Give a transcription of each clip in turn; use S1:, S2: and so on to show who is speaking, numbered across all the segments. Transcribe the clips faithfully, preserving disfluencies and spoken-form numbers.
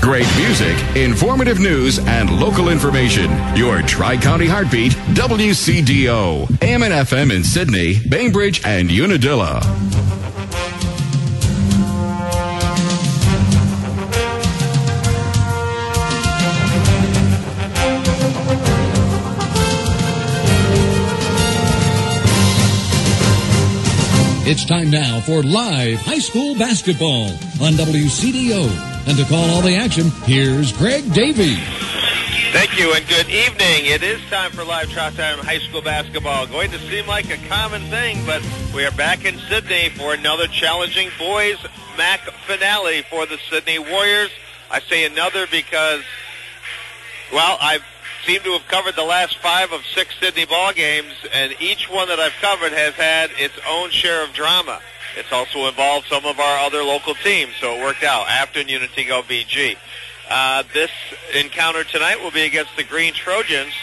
S1: Great music, informative news, and local information. Your Tri-County Heartbeat, W C D O. A M and F M in Sydney, Bainbridge, and Unadilla.
S2: It's time now for live high school basketball on W C D O. And to call all the action, here's Greg Davey.
S3: Thank you and good evening. It is time for live Tri-Town high school basketball. Going to seem like a common thing, but we are back in Sydney for another challenging boys M A C finale for the Sydney Warriors. I say another because, well, I've seem to have covered the last five of six Sydney ball games, and each one that I've covered has had its own share of drama. It's also involved some of our other local teams, so it worked out. Afton, Unitigo, B G. Uh, this encounter tonight will be against the Green Trojans.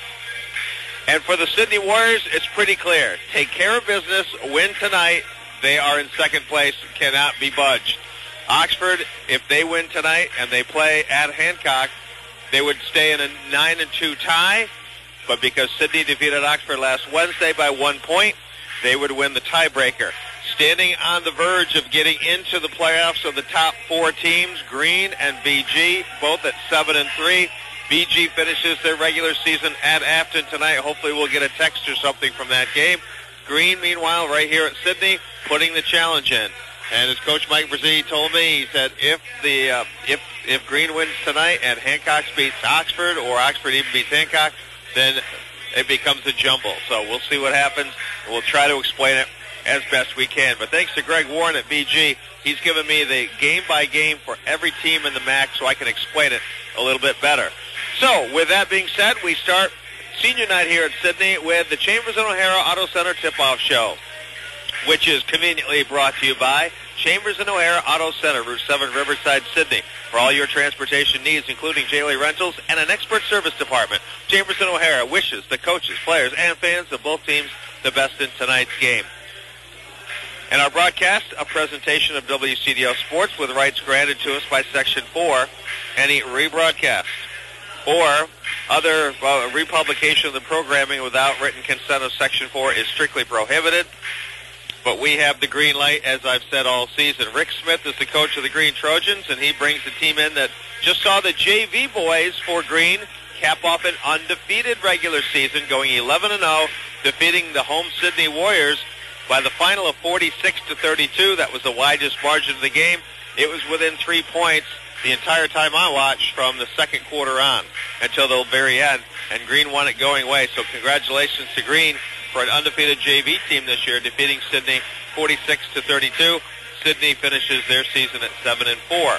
S3: And for the Sydney Warriors, it's pretty clear. Take care of business, win tonight. They are in second place, cannot be budged. Oxford, if they win tonight and they play at Hancock, they would stay in a nine and two tie, but because Sydney defeated Oxford last Wednesday by one point, they would win the tiebreaker. Standing on the verge of getting into the playoffs of the top four teams, Green and B G, both at seven and three. B G finishes their regular season at Afton tonight. Hopefully we'll get a text or something from that game. Green, meanwhile, right here at Sydney, putting the challenge in. And as Coach Mike Brzee told me, he said if the uh, if if Green wins tonight and Hancock beats Oxford, or Oxford even beats Hancock, then it becomes a jumble. So we'll see what happens. We'll try to explain it as best we can. But thanks to Greg Warren at B G, he's given me the game-by-game for every team in the M A C so I can explain it a little bit better. So with that being said, we start senior night here at Sydney with the Chambers and O'Hara Auto Center Tip-Off Show, which is conveniently brought to you by Chambers and O'Hara Auto Center, Route seven, Riverside, Sydney. For all your transportation needs, including daily rentals and an expert service department, Chambers and O'Hara wishes the coaches, players, and fans of both teams the best in tonight's game. In our broadcast, a presentation of W C D O Sports with rights granted to us by Section four. Any rebroadcast or other uh, republication of the programming without written consent of Section four is strictly prohibited. But we have the green light, as I've said all season. Rick Smith is the coach of the Green Trojans, and he brings the team in that just saw the J V boys for Green cap off an undefeated regular season, going eleven and oh, defeating the home Sydney Warriors by the final of forty-six to thirty-two. That was the widest margin of the game. It was within three points the entire time I watched from the second quarter on until the very end, and Green won it going away. So congratulations to Green for an undefeated J V team this year, defeating Sydney forty-six to thirty-two. Sydney finishes their season at seven and four.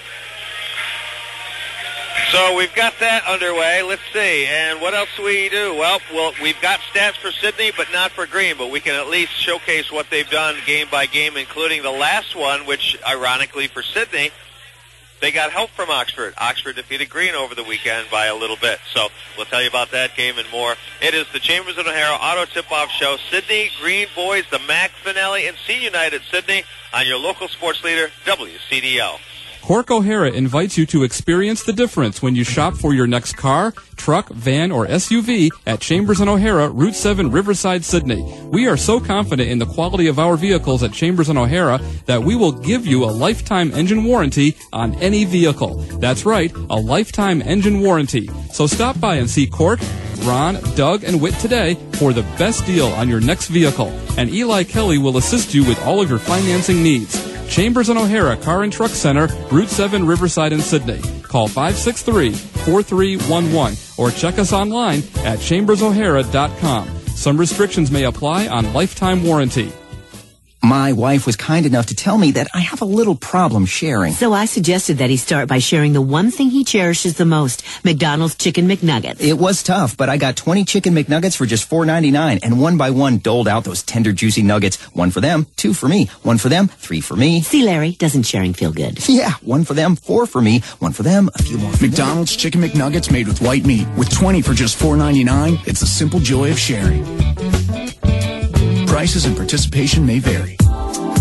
S3: So we've got that underway. Let's see. And what else do we do? Well, well, we've got stats for Sydney, but not for Green. But we can at least showcase what they've done game by game, including the last one, which, ironically for Sydney, they got help from Oxford. Oxford defeated Green over the weekend by a little bit. So we'll tell you about that game and more. It is the Chambers and O'Hara Auto Tip-Off Show. Sydney Green Boys, the M A C finale, and Senior Night at Sydney on your local sports leader, W C D O.
S4: Cork O'Hara invites you to experience the difference when you shop for your next car, truck, van, or S U V at Chambers and O'Hara, Route seven, Riverside, Sydney. We are so confident in the quality of our vehicles at Chambers and O'Hara that we will give you a lifetime engine warranty on any vehicle. That's right, a lifetime engine warranty. So stop by and see Cork, Ron, Doug, and Whit today for the best deal on your next vehicle. And Eli Kelly will assist you with all of your financing needs. Chambers and O'Hara Car and Truck Center, Route seven, Riverside and Sydney. Call five six three, four three one one or check us online at chambers o'hara dot com. Some restrictions may apply on lifetime warranty.
S5: My wife was kind enough to tell me that I have a little problem sharing.
S6: So I suggested that he start by sharing the one thing he cherishes the most, McDonald's Chicken McNuggets.
S5: It was tough, but I got twenty Chicken McNuggets for just four ninety-nine, and one by one doled out those tender, juicy nuggets. One for them, two for me. One for them, three for me.
S6: See, Larry, doesn't sharing feel good?
S5: Yeah, one for them, four for me. One for them, a few more for
S7: McDonald's
S5: them.
S7: Chicken McNuggets made with white meat. With twenty for just four ninety-nine, it's the simple joy of sharing. Prices and participation may vary.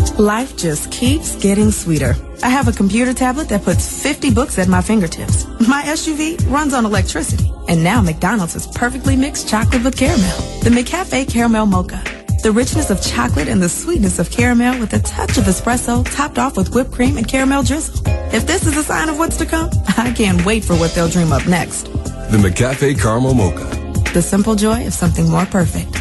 S8: Life just keeps getting sweeter. I have a computer tablet that puts fifty books at my fingertips. My S U V runs on electricity. And now McDonald's has perfectly mixed chocolate with caramel. The McCafe Caramel Mocha. The richness of chocolate and the sweetness of caramel with a touch of espresso topped off with whipped cream and caramel drizzle. If this is a sign of what's to come, I can't wait for what they'll dream up next.
S9: The McCafe Caramel Mocha.
S8: The simple joy of something more perfect.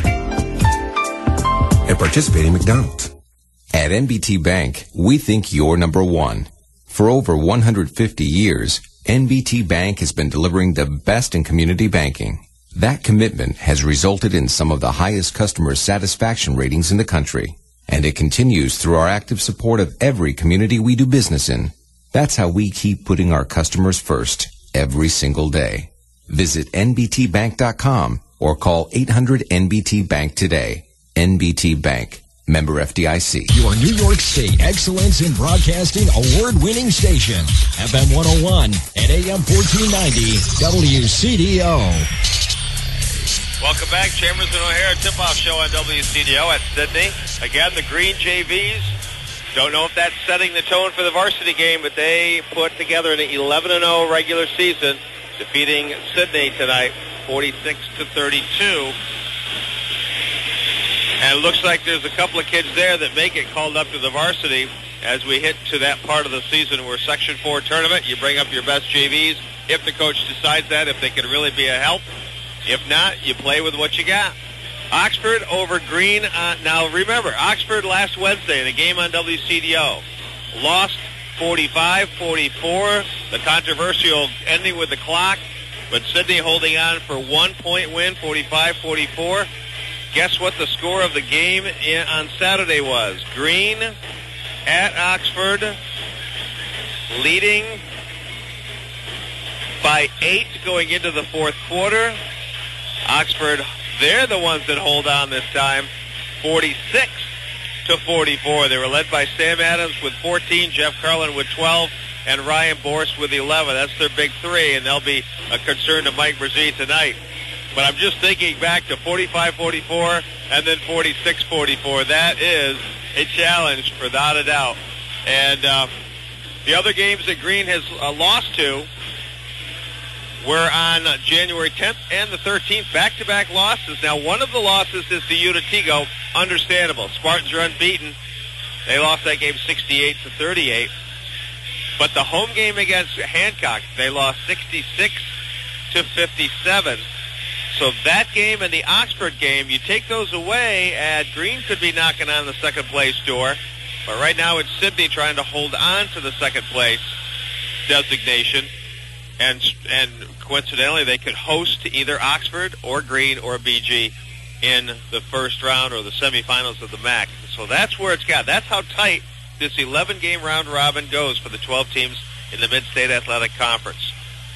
S9: At participating McDonald's.
S10: At N B T Bank, we think you're number one. For over one hundred fifty years, N B T Bank has been delivering the best in community banking. That commitment has resulted in some of the highest customer satisfaction ratings in the country, and it continues through our active support of every community we do business in. That's how we keep putting our customers first every single day. Visit N B T bank dot com or call eight hundred N B T Bank today. N B T Bank, member F D I C.
S2: Your New York State Excellence in Broadcasting award-winning station, F M one oh one and A M fourteen ninety, W C D O.
S3: Welcome back, Chambers and O'Hara tip-off show on W C D O at Sydney. Again, the Green J Vs. Don't know if that's setting the tone for the varsity game, but they put together an eleven and oh regular season, defeating Sydney tonight, forty-six to thirty-two. And it looks like there's a couple of kids there that may get called up to the varsity as we hit to that part of the season where Section four tournament, you bring up your best J Vs if the coach decides that, if they can really be a help. If not, you play with what you got. Oxford over Green. Uh, now, remember, Oxford last Wednesday in a game on W C D O lost forty-five forty-four, the controversial ending with the clock, but Sydney holding on for one-point win, forty-five forty-four. Guess what the score of the game in, on Saturday was? Green at Oxford, leading by eight going into the fourth quarter. Oxford, they're the ones that hold on this time, forty-six to forty-four. They were led by Sam Adams with fourteen, Jeff Carlin with twelve, and Ryan Borst with eleven. That's their big three, and they'll be a concern to Mike Brzee tonight. But I'm just thinking back to forty-five forty-four and then forty-six forty-four. That is a challenge, without a doubt. And uh, the other games that Green has uh, lost to were on uh, January tenth and the thirteenth, back-to-back losses. Now, one of the losses is to Unitigo. Understandable. Spartans are unbeaten. They lost that game sixty-eight to thirty-eight. But the home game against Hancock, they lost sixty-six to fifty-seven. So that game and the Oxford game, you take those away, and Green could be knocking on the second-place door. But right now it's Sydney trying to hold on to the second-place designation. And and coincidentally, they could host either Oxford or Green or B G in the first round or the semifinals of the M A C. So that's where it's got. That's how tight this eleven-game round robin goes for the twelve teams in the Mid-State Athletic Conference.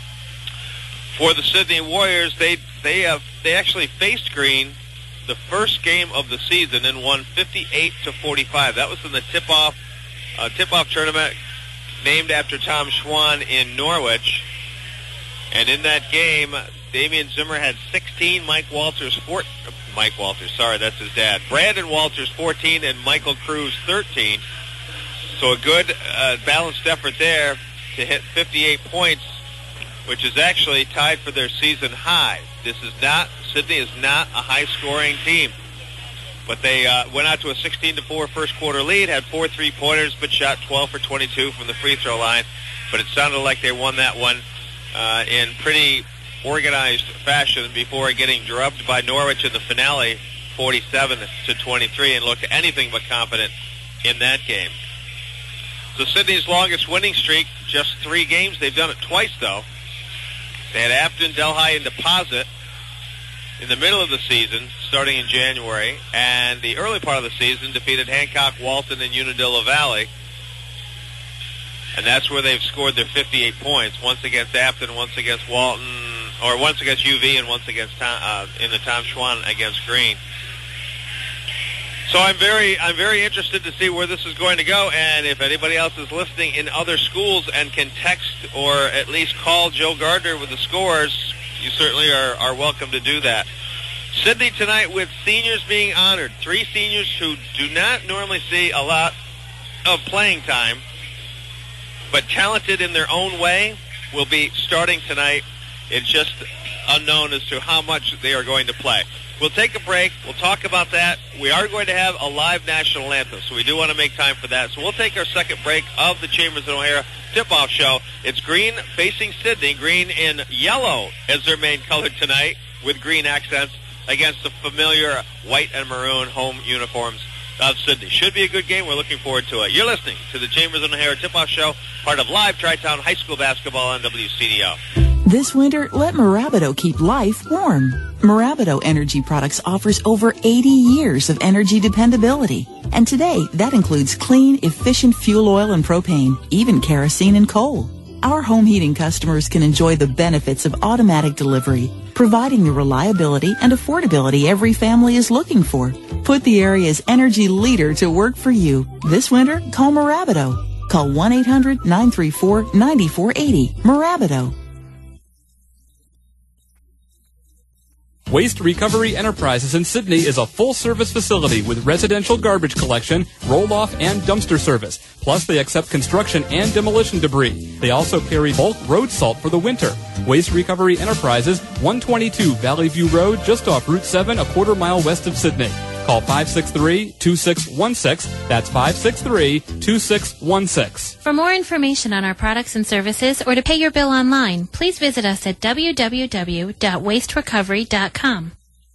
S3: For the Sydney Warriors, they they have they actually faced Green the first game of the season and won fifty-eight to forty-five. That was in the tip-off uh, tip-off tournament named after Tom Schwann in Norwich. And in that game, Damian Zimmer had sixteen, Mike Walters four, Mike Walters, sorry, that's his dad. Brandon Walters fourteen, and Michael Cruz thirteen. So a good uh, balanced effort there to hit fifty-eight points, which is actually tied for their season high. This is not, Sydney is not a high-scoring team. But they uh, went out to a sixteen to four first quarter lead, had four three-pointers, but shot twelve for twenty-two from the free throw line. But it sounded like they won that one uh, in pretty organized fashion before getting drubbed by Norwich in the finale, forty-seven to twenty-three, and looked anything but confident in that game. So Sydney's longest winning streak, just three games. They've done it twice, though. They had Afton, Delhi, and Deposit in the middle of the season, starting in January, and the early part of the season defeated Hancock, Walton, and Unadilla Valley. And that's where they've scored their fifty-eight points, once against Afton, once against Walton, or once against U V, and once against Tom, uh, in the Tom Schwann against Green. So I'm very, I'm very interested to see where this is going to go, and if anybody else is listening in other schools and can text or at least call Joe Gardner with the scores, you certainly are, are welcome to do that. Sydney tonight with seniors being honored. Three seniors who do not normally see a lot of playing time, but talented in their own way, will be starting tonight. It's just unknown as to how much they are going to play. We'll take a break. We'll talk about that. We are going to have a live national anthem, so we do want to make time for that. So we'll take our second break of the Chambers and O'Hara tip-off show. It's green facing Sydney, green in yellow as their main color tonight with green accents against the familiar white and maroon home uniforms of Sydney. Should be a good game. We're looking forward to it. You're listening to the Chambers and O'Hara tip-off show, part of Live Tri-Town High School Basketball on W C D O.
S11: This winter, let Marabido keep life warm. Marabido Energy Products offers over eighty years of energy dependability. And today, that includes clean, efficient fuel oil and propane, even kerosene and coal. Our home heating customers can enjoy the benefits of automatic delivery, providing the reliability and affordability every family is looking for. Put the area's energy leader to work for you. This winter, call Marabido. Call one eight hundred nine three four nine four eight zero. Marabido.
S4: Waste Recovery Enterprises in Sydney is a full-service facility with residential garbage collection, roll-off, and dumpster service. Plus, they accept construction and demolition debris. They also carry bulk road salt for the winter. Waste Recovery Enterprises, one twenty-two Valley View Road, just off Route seven, a quarter mile west of Sydney. Call five six three, two six one six. That's five six three, two six one six.
S12: For more information on our products and services or to pay your bill online, please visit us at w w w dot waste recovery dot com.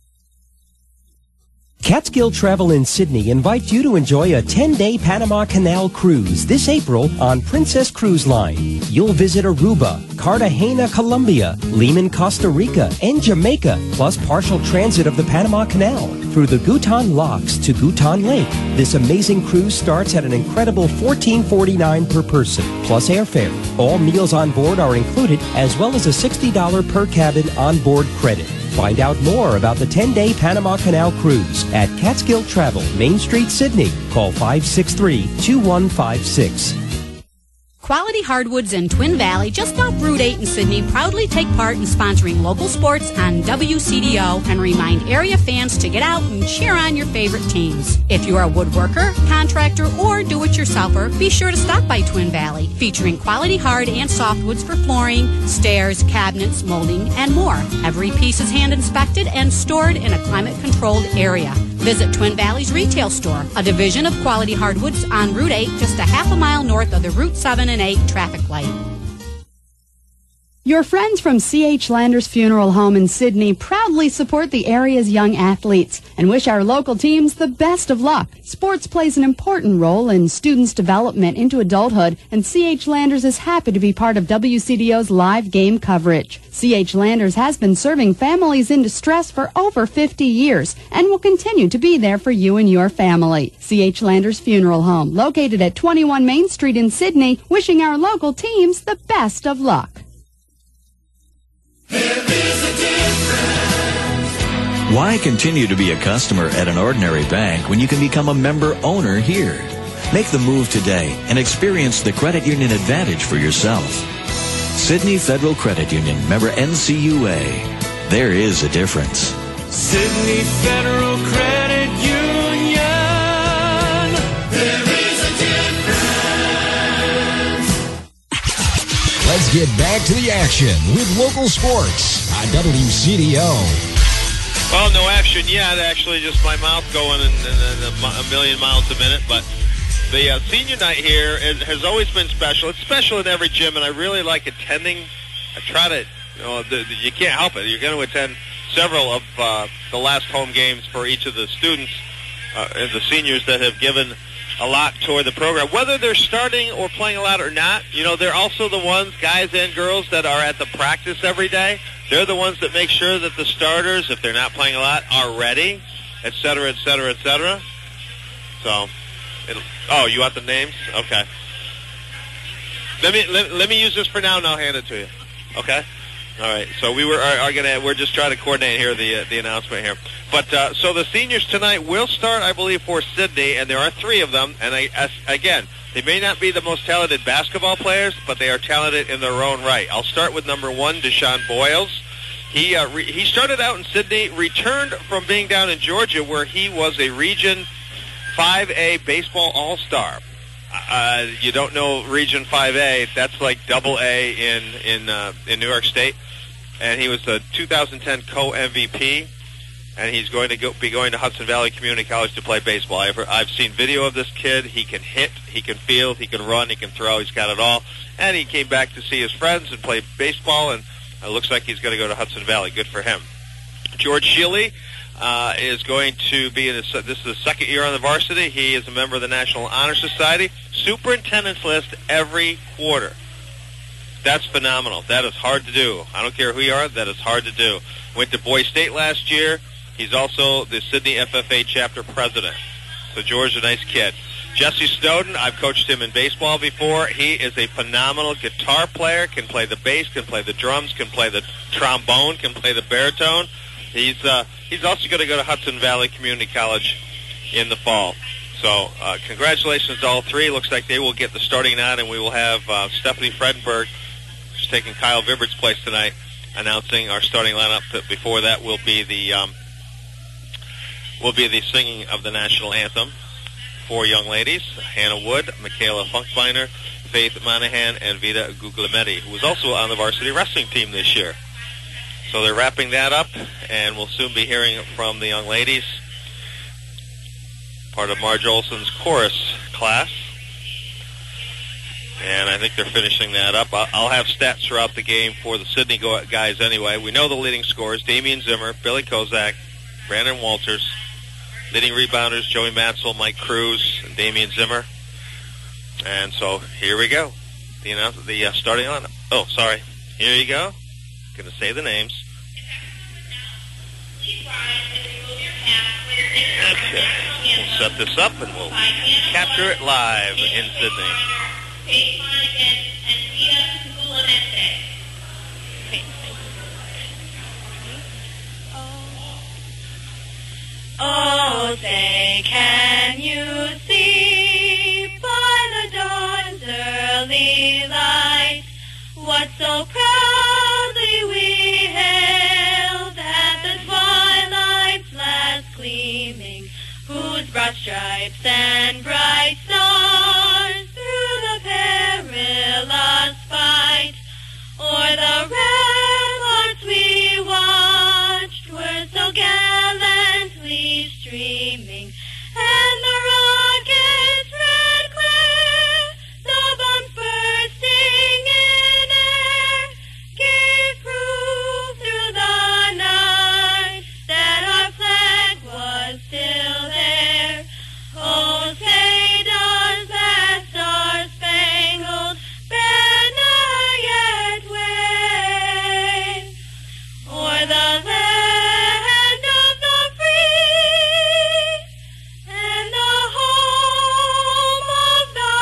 S13: Catskill Travel in Sydney invites you to enjoy a ten-day Panama Canal cruise this April on Princess Cruise Line. You'll visit Aruba, Cartagena, Colombia, Lehman, Costa Rica, and Jamaica, plus partial transit of the Panama Canal through the Gutan Locks to Gutan Lake. This amazing cruise starts at an incredible fourteen forty-nine per person, plus airfare. All meals on board are included, as well as a sixty dollars per cabin onboard credit. Find out more about the ten-day Panama Canal cruise at Catskill Travel, Main Street, Sydney. Call five six three, two one five six.
S14: Quality Hardwoods in Twin Valley, just off Route eight in Sydney, proudly take part in sponsoring local sports on W C D O and remind area fans to get out and cheer on your favorite teams. If you are a woodworker, contractor, or do-it-yourselfer, be sure to stop by Twin Valley, featuring quality hard and softwoods for flooring, stairs, cabinets, molding, and more. Every piece is hand-inspected and stored in a climate-controlled area. Visit Twin Valley's retail store, a division of Quality Hardwoods on Route eight, just a half a mile north of the Route seven and eight traffic light.
S15: Your friends from C H Landers Funeral Home in Sydney proudly support the area's young athletes and wish our local teams the best of luck. Sports plays an important role in students' development into adulthood, and C H Landers is happy to be part of W C D O's live game coverage. C H Landers has been serving families in distress for over fifty years and will continue to be there for you and your family. C H Landers Funeral Home, located at twenty-one Main Street in Sydney, wishing our local teams the best of luck.
S16: Why continue to be a customer at an ordinary bank when you can become a member owner here? Make the move today and experience the credit union advantage for yourself. Sydney Federal Credit Union, member N C U A. There is a difference.
S17: Sydney Federal Credit Union. There is a difference.
S2: Let's get back to the action with local sports on W C D O.
S3: Well, no action yet. Actually, just my mouth going in, in, in a million miles a minute. But the uh, senior night here is, has always been special. It's special in every gym, and I really like attending. I try to, you know, the, the, you can't help it. You're going to attend several of uh, the last home games for each of the students uh, and the seniors that have given a lot toward the program. Whether they're starting or playing a lot or not, you know, they're also the ones, guys and girls, that are at the practice every day. They're the ones that make sure that the starters, if they're not playing a lot, are ready, et cetera, et cetera, et cetera. So, it'll, oh, you want the names? Okay. Let me let, let me use this for now, and I'll hand it to you. Okay. All right. So we were are, are gonna we're just trying to coordinate here the uh, the announcement here. But uh, so the seniors tonight will start, I believe, for Sydney, and there are three of them. And I, as, again, they may not be the most talented basketball players, but they are talented in their own right. I'll start with number one, Deshaun Boyles. He uh, re- he started out in Sydney, returned from being down in Georgia, where he was a Region five A baseball all-star. Uh, you don't know Region five A. That's like double A in in uh, in New York State. And he was the two thousand ten co-M V P. And he's going to go, be going to Hudson Valley Community College to play baseball. I've, I've seen video of this kid. He can hit, he can field, he can run, he can throw. He's got it all. And he came back to see his friends and play baseball, and it looks like he's going to go to Hudson Valley. Good for him. George Shealy uh, is going to be in his, this is his second year on the varsity. He is a member of the National Honor Society. Superintendent's list every quarter. That's phenomenal. That is hard to do. I don't care who you are. That is hard to do. Went to Boise State last year. He's also the Sydney F F A chapter president. So George is a nice kid. Jesse Snowden, I've coached him in baseball before. He is a phenomenal guitar player, can play the bass, can play the drums, can play the trombone, can play the baritone. He's uh, he's also going to go to Hudson Valley Community College in the fall. So uh, congratulations to all three. Looks like they will get the starting nine, and we will have uh, Stephanie Fredenberg, who's taking Kyle Vibbert's place tonight, announcing our starting lineup. But before that will be the um, will be the singing of the national anthem. Four young ladies: Hannah Wood, Michaela Funkbeiner, Faith Monahan, and Vita Guglielmetti, who was also on the varsity wrestling team this year. So they're wrapping that up, and we'll soon be hearing from the young ladies, part of Marge Olson's chorus class. And I think they're finishing that up. I'll have stats throughout the game for the Sydney guys anyway. We know the leading scorers: Damian Zimmer, Billy Kozak, Brandon Walters. Leading rebounders: Joey Matzel, Mike Cruz, and Damian Zimmer. And so here we go. The, announce- the uh, starting lineup. Oh, sorry. Here you go. Going to say the names. Okay. We'll set this up and we'll capture it live in Sydney.
S18: Oh, say, can you see by the dawn's early light what so proudly we hailed at the twilight's last gleaming, whose broad stripes and bright stars through the perilous fight o'er the ramparts we watched were so gallantly streaming, and the rockets' red glare, the bombs bursting in air, gave proof through the night that our flag was still there. Oh, say does that star-spangled banner yet wave o'er the land of the free and the home of the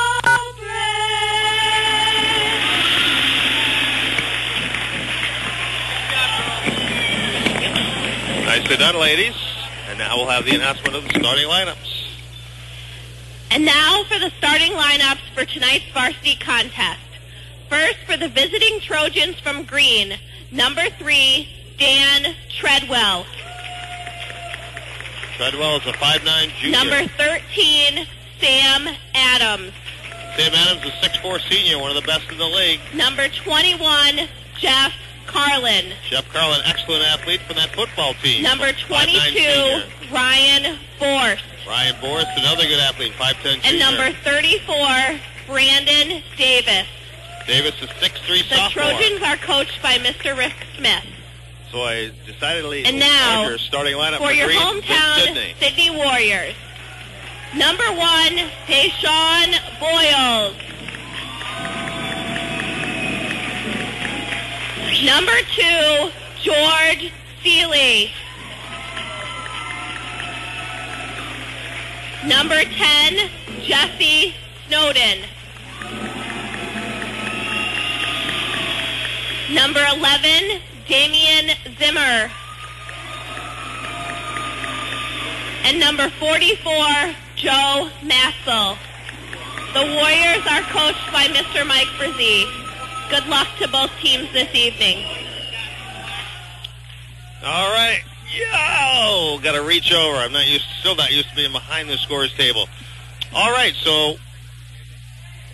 S18: brave?
S3: Nicely done, ladies. And now we'll have the announcement of the starting lineups.
S18: And now for the starting lineups for tonight's varsity contest. First, for the visiting Trojans from Green, number three, Dan Treadwell.
S3: Treadwell is a five nine junior.
S18: Number thirteen, Sam Adams.
S3: Sam Adams is a six four senior, one of the best in the league.
S18: Number twenty-one, Jeff Carlin.
S3: Jeff Carlin, excellent athlete from that football team.
S18: Number twenty-two, Ryan Borst.
S3: Ryan Borst, another good athlete, five ten junior.
S18: And number thirty-four, Brandon Davis.
S3: Davis is six three
S18: The
S3: sophomore.
S18: Trojans are coached by Mister Rick Smith.
S3: So I decidedly
S18: And now,
S3: larger starting lineup
S18: for
S3: for
S18: your
S3: Green
S18: hometown
S3: with Sydney.
S18: Sydney Warriors. Number one, Deshaun Boyles. Number two, George Seeley. Number ten, Jesse Snowden. Number eleven, Damian Zimmer. And number forty-four, Joe Massel. The Warriors are coached by Mister Mike Brzee. Good luck to both teams this evening.
S3: All right. Yo! Got to reach over. I'm not used, still not used to being behind the scores table. All right, so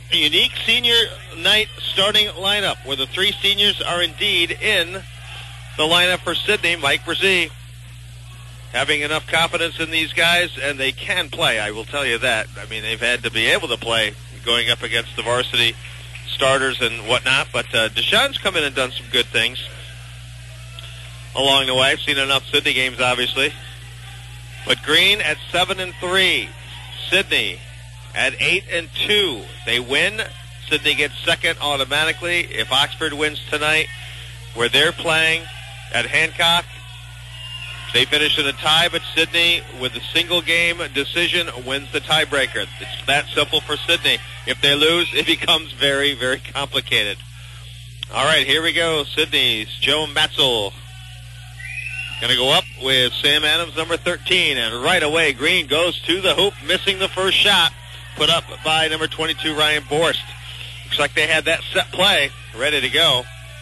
S3: a unique senior night starting lineup where the three seniors are indeed in the lineup for Sidney. Mike Brzee having enough confidence in these guys, and they can play, I will tell you that. I mean, they've had to be able to play going up against the varsity starters and whatnot, but uh, Deshaun's come in and done some good things along the way. I've seen enough Sidney games, obviously. But Green at seven and three, Sidney at eight and two. They win. Sidney gets second automatically. If Oxford wins tonight, where they're playing at Hancock, they finish in a tie, but Sidney, with a single game decision, wins the tiebreaker. It's that simple for Sidney. If they lose, it becomes very, very complicated. All right, here we go. Sidney's Joe Matzel going to go up with Sam Adams, number thirteen, and right away, Green goes to the hoop, missing the first shot, put up by number twenty-two, Ryan Borst. Looks like they had that set play ready to go.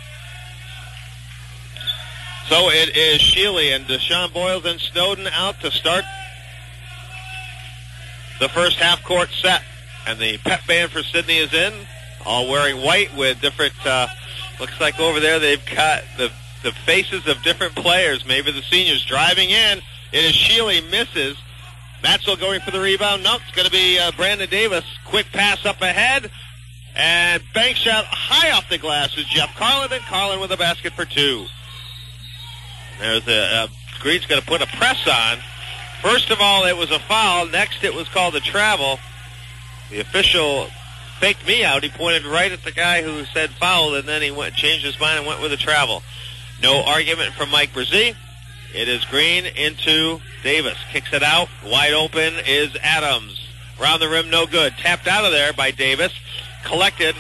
S3: So it is Shealy and Deshaun Boyles and Snowden out to start the first half-court set. And the pep band for Sidney is in, all wearing white with different, uh, looks like over there they've got the the faces of different players, maybe the seniors driving in. It is Shealy, misses. Matzel going for the rebound. Nope, it's going to be uh, Brandon Davis. Quick pass up ahead. And bank shot high off the glass is Jeff Carlin, and Carlin with a basket for two. There's a, uh, Green's going to put a press on. First of all, it was a foul. Next, it was called a travel. The official faked me out. He pointed right at the guy who said foul, and then he went, changed his mind and went with a travel. No argument from Mike Brzee. It is Green into Davis. Kicks it out. Wide open is Adams. Around the rim, no good. Tapped out of there by Davis. Collected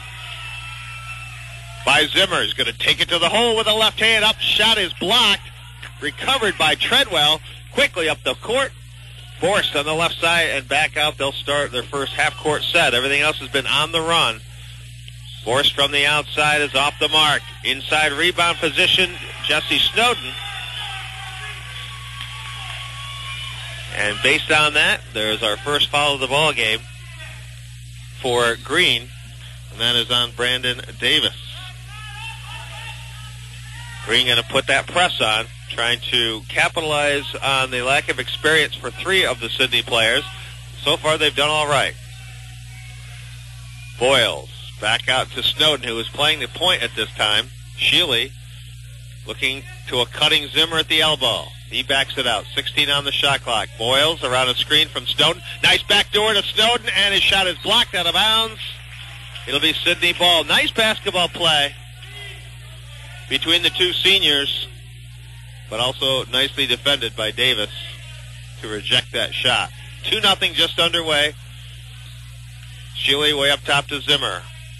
S3: by Zimmer. He's going to take it to the hole with a left hand. Up shot is blocked. Recovered by Treadwell. Quickly up the court. Forced on the left side and back out. They'll start their first half-court set. Everything else has been on the run. Forced from the outside is off the mark. Inside rebound position, Jesse Snowden. And based on that, there's our first foul of the ball game for Green, and that is on Brandon Davis. Green going to put that press on, trying to capitalize on the lack of experience for three of the Sidney players. So far, they've done all right. Boyles back out to Snowden, who is playing the point at this time. Shealy looking to a cutting Zimmer at the elbow. He backs it out. sixteen on the shot clock. Boyles around a screen from Snowden. Nice backdoor to Snowden, and his shot is blocked out of bounds. It'll be Sidney ball. Nice basketball play between the two seniors, but also nicely defended by Davis to reject that shot. two nothing just underway. Shealy way up top to Zimmer.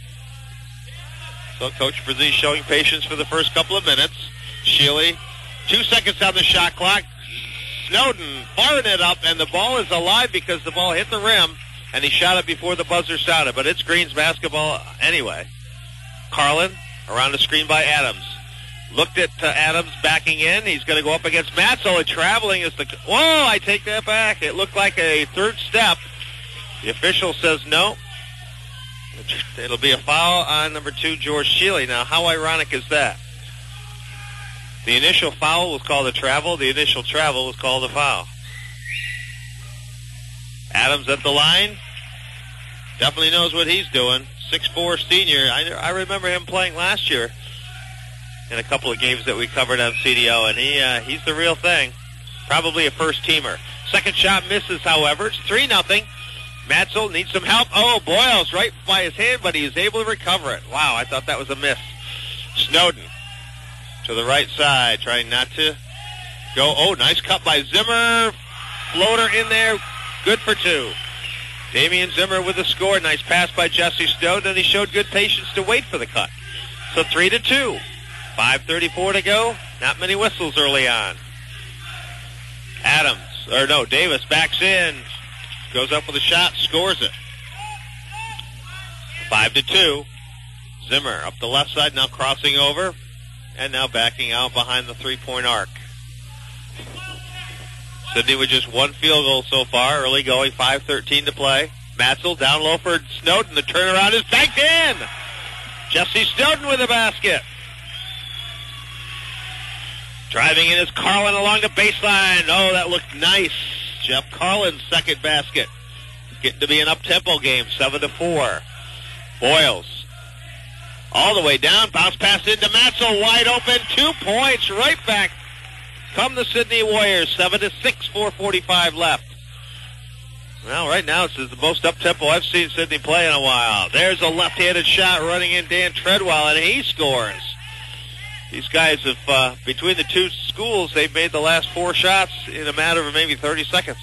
S3: So Coach Brzee showing patience for the first couple of minutes. Shealy, two seconds on the shot clock. Snowden firing it up, and the ball is alive because the ball hit the rim, and he shot it before the buzzer sounded. But it's Green's basketball anyway. Carlin around the screen by Adams. Looked at uh, Adams backing in. He's going to go up against Matzel, and traveling is the... Whoa, I take that back. It looked like a third step. The official says no. It'll be a foul on number two, George Shealy. Now, how ironic is that? The initial foul was called a travel. The initial travel was called a foul. Adams at the line. Definitely knows what he's doing. six foot four senior. I, I remember him playing last year in a couple of games that we covered on C D O, and he uh, he's the real thing. Probably a first-teamer. Second shot misses, however. It's three nothing. Matzel needs some help. Oh, Boyles right by his hand, but he is able to recover it. Wow, I thought that was a miss. Snowden to the right side, trying not to go. Oh, nice cut by Zimmer. Floater in there. Good for two. Damian Zimmer with the score. Nice pass by Jesse Snowden, and he showed good patience to wait for the cut. So three to two. five thirty-four to go. Not many whistles early on. Adams, or no, Davis backs in. Goes up with a shot, scores it. Five to two. Zimmer up the left side, now crossing over, and now backing out behind the three-point arc. Sidney with just one field goal so far, early going, five thirteen to play. Matzel down low for Snowden. The turnaround is banked in. Jesse Snowden with a basket. Driving in is Carlin along the baseline. Oh, that looked nice. Jeff Carlin's second basket. Getting to be an up-tempo game, seven to four. Boyles all the way down. Bounce pass into Matzel, wide open. Two points right back. Come the Sydney Warriors, seven to six, four forty-five left. Well, right now it's the most up-tempo I've seen Sydney play in a while. There's a left-handed shot running in Dan Treadwell, and he scores. These guys have, uh, between the two schools, they've made the last four shots in a matter of maybe thirty seconds.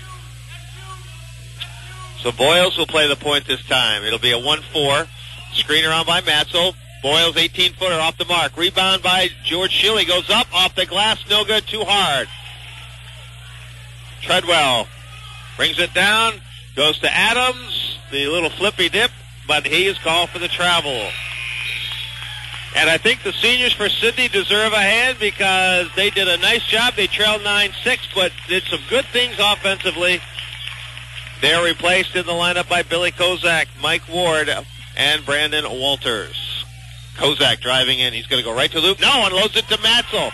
S3: So Boyles will play the point this time. It'll be a one four. Screen around by Matzel. Boyles, eighteen-footer off the mark. Rebound by George Schilly. Goes up, off the glass, no good, too hard. Treadwell brings it down, goes to Adams, the little flippy dip, but he is called for the travel. And I think the seniors for Sydney deserve a hand because they did a nice job. They trailed nine six, but did some good things offensively. They're replaced in the lineup by Billy Kozak, Mike Ward, and Brandon Walters. Kozak driving in. He's going to go right to loop. No, unloads it to Matzel.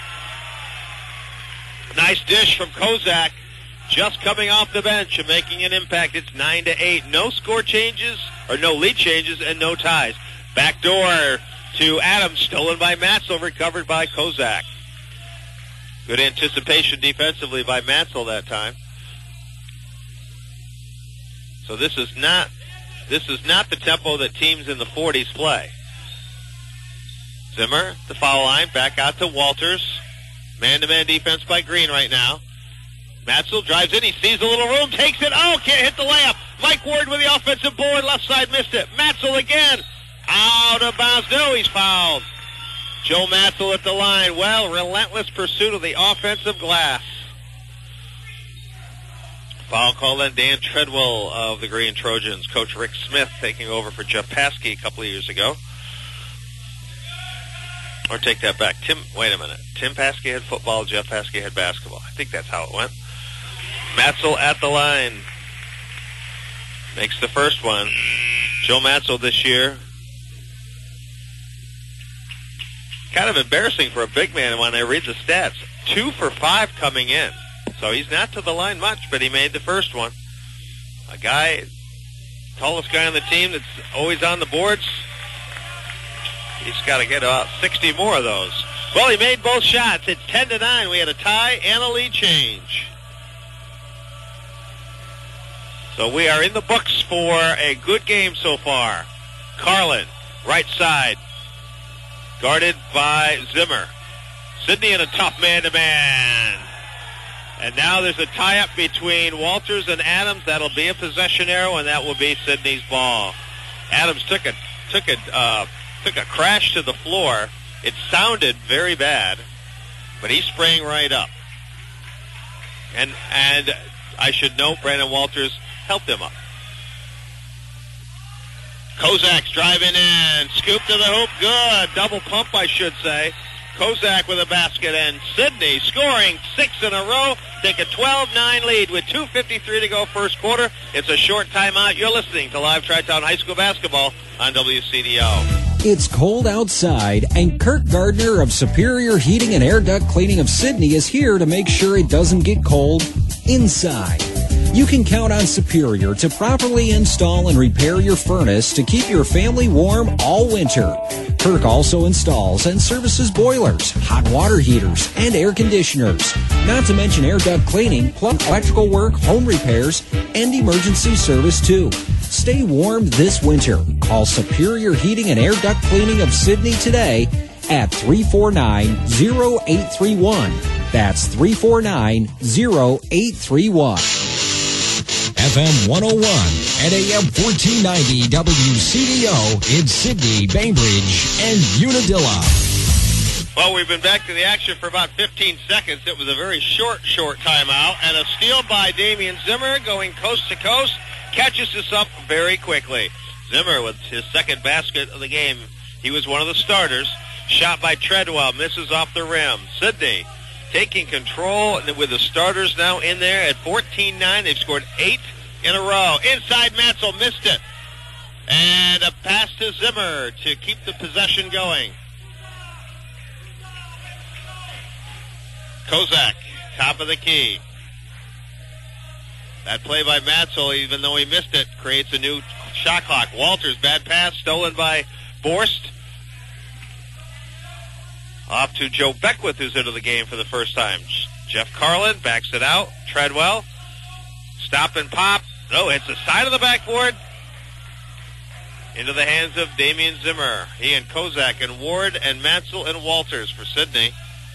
S3: Nice dish from Kozak. Just coming off the bench and making an impact. It's nine to eight. No score changes, or no lead changes, and no ties. Back door to Adams, stolen by Matzel, recovered by Kozak. Good anticipation defensively by Matzel that time. So this is not this is not the tempo that teams in the forties play. Zimmer, the foul line, back out to Walters. Man-to-man defense by Green right now. Matzel drives in. He sees a little room, takes it. Oh, can't hit the layup. Mike Ward with the offensive board. Left side missed it. Matzel again. Out of bounds. No, he's fouled. Joe Matzel at the line. Well, relentless pursuit of the offensive glass. Foul call then Dan Treadwell of the Green Trojans. Coach Rick Smith taking over for Jeff Paskey a couple of years ago. Or take that back. Tim, wait a minute. Tim Paskey had football, Jeff Paskey had basketball. I think that's how it went. Matzel at the line. Makes the first one. Joe Matzel this year. Kind of embarrassing for a big man when I read the stats. Two for five coming in. So he's not to the line much, but he made the first one. A guy, tallest guy on the team that's always on the boards. He's got to get about sixty more of those. Well, he made both shots. It's ten to nine. We had a tie and a lead change. So we are in the books for a good game so far. Carlin, right side, guarded by Zimmer. Sydney in a tough man-to-man. And now there's a tie-up between Walters and Adams. That'll be a possession arrow, and that will be Sydney's ball. Adams took a took a uh, took a crash to the floor. It sounded very bad, but he sprang right up. And and I should note Brandon Walters helped him up. Kozak's driving in, scoop to the hoop, good double pump, I should say. Kozak with a basket, and Sydney scoring six in a row. Take a twelve nine lead with two fifty-three to go first quarter. It's a short timeout. You're listening to Live Tri-Town High School Basketball on W C D O.
S19: It's cold outside, and Kirk Gardner of Superior Heating and Air Duct Cleaning of Sydney is here to make sure it doesn't get cold inside. You can count on Superior to properly install and repair your furnace to keep your family warm all winter. Kirk also installs and services boilers, hot water heaters, and air conditioners. Not to mention air duct cleaning, plus electrical work, home repairs, and emergency service too. Stay warm this winter. Call Superior Heating and Air Duct Cleaning of Sydney today at three four nine, zero eight three one. That's three four nine, zero eight three one.
S2: F M one oh one and A M fourteen ninety W C D O in Sydney, Bainbridge, and Unadilla.
S3: Well, we've been back to the action for about fifteen seconds. It was a very short, short timeout, and a steal by Damian Zimmer going coast to coast. Catches this up very quickly. Zimmer with his second basket of the game. He was one of the starters. Shot by Treadwell, misses off the rim. Sydney taking control with the starters now in there at fourteen nine. They've scored eight in a row. Inside, Matzel missed it. And a pass to Zimmer to keep the possession going. Kozak, top of the key. That play by Matzel, even though he missed it, creates a new shot clock. Walters, bad pass, stolen by Borst. Off to Joe Beckwith, who's into the game for the first time. Jeff Carlin backs it out. Treadwell, stop and pop. Oh, hits the side of the backboard. Into the hands of Damian Zimmer. He and Kozak and Ward and Matzel and Walters for Sydney.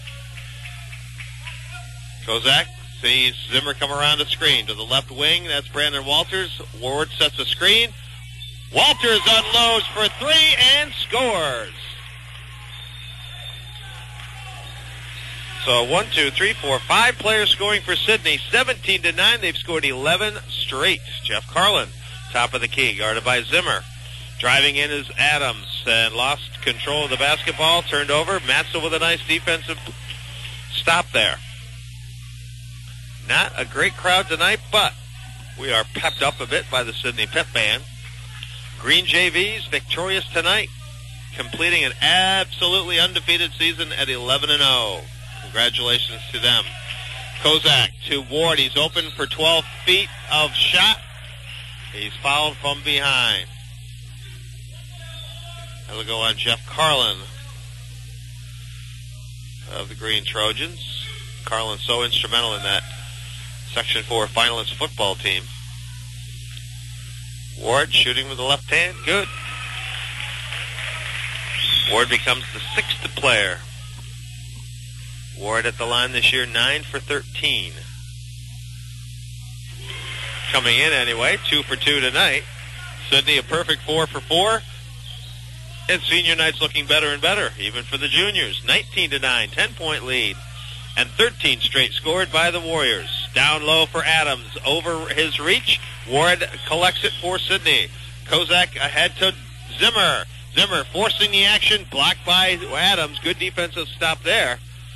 S3: Kozak sees Zimmer come around the screen to the left wing. That's Brandon Walters. Ward sets a screen. Walters unloads for three and scores. So one, two, three, four, five players scoring for Sydney. seventeen to nine. They've scored eleven straight. Jeff Carlin, top of the key, guarded by Zimmer. Driving in is Adams and lost control of the basketball. Turned over. Matzel with a nice defensive stop there. Not a great crowd tonight, but we are pepped up a bit by the Sydney Pep Band. Green J Vs victorious tonight, completing an absolutely undefeated season at eleven and oh. Congratulations to them. Kozak to Ward. He's open for twelve feet of shot. He's fouled from behind. That'll go on Jeff Carlin of the Green Trojans. Carlin so instrumental in that Section four finalist football team. Ward shooting with the left hand. Good. Ward becomes the sixth player. Ward at the line this year, nine for thirteen. Coming in anyway, two for two tonight. Sydney a perfect four for four. And senior night's looking better and better, even for the juniors. nineteen to nine, ten-point lead. And thirteen straight scored by the Warriors. Down low for Adams. Over his reach. Ward collects it for Sydney. Kozak ahead to Zimmer. Zimmer forcing the action. Blocked by Adams. Good defensive stop there.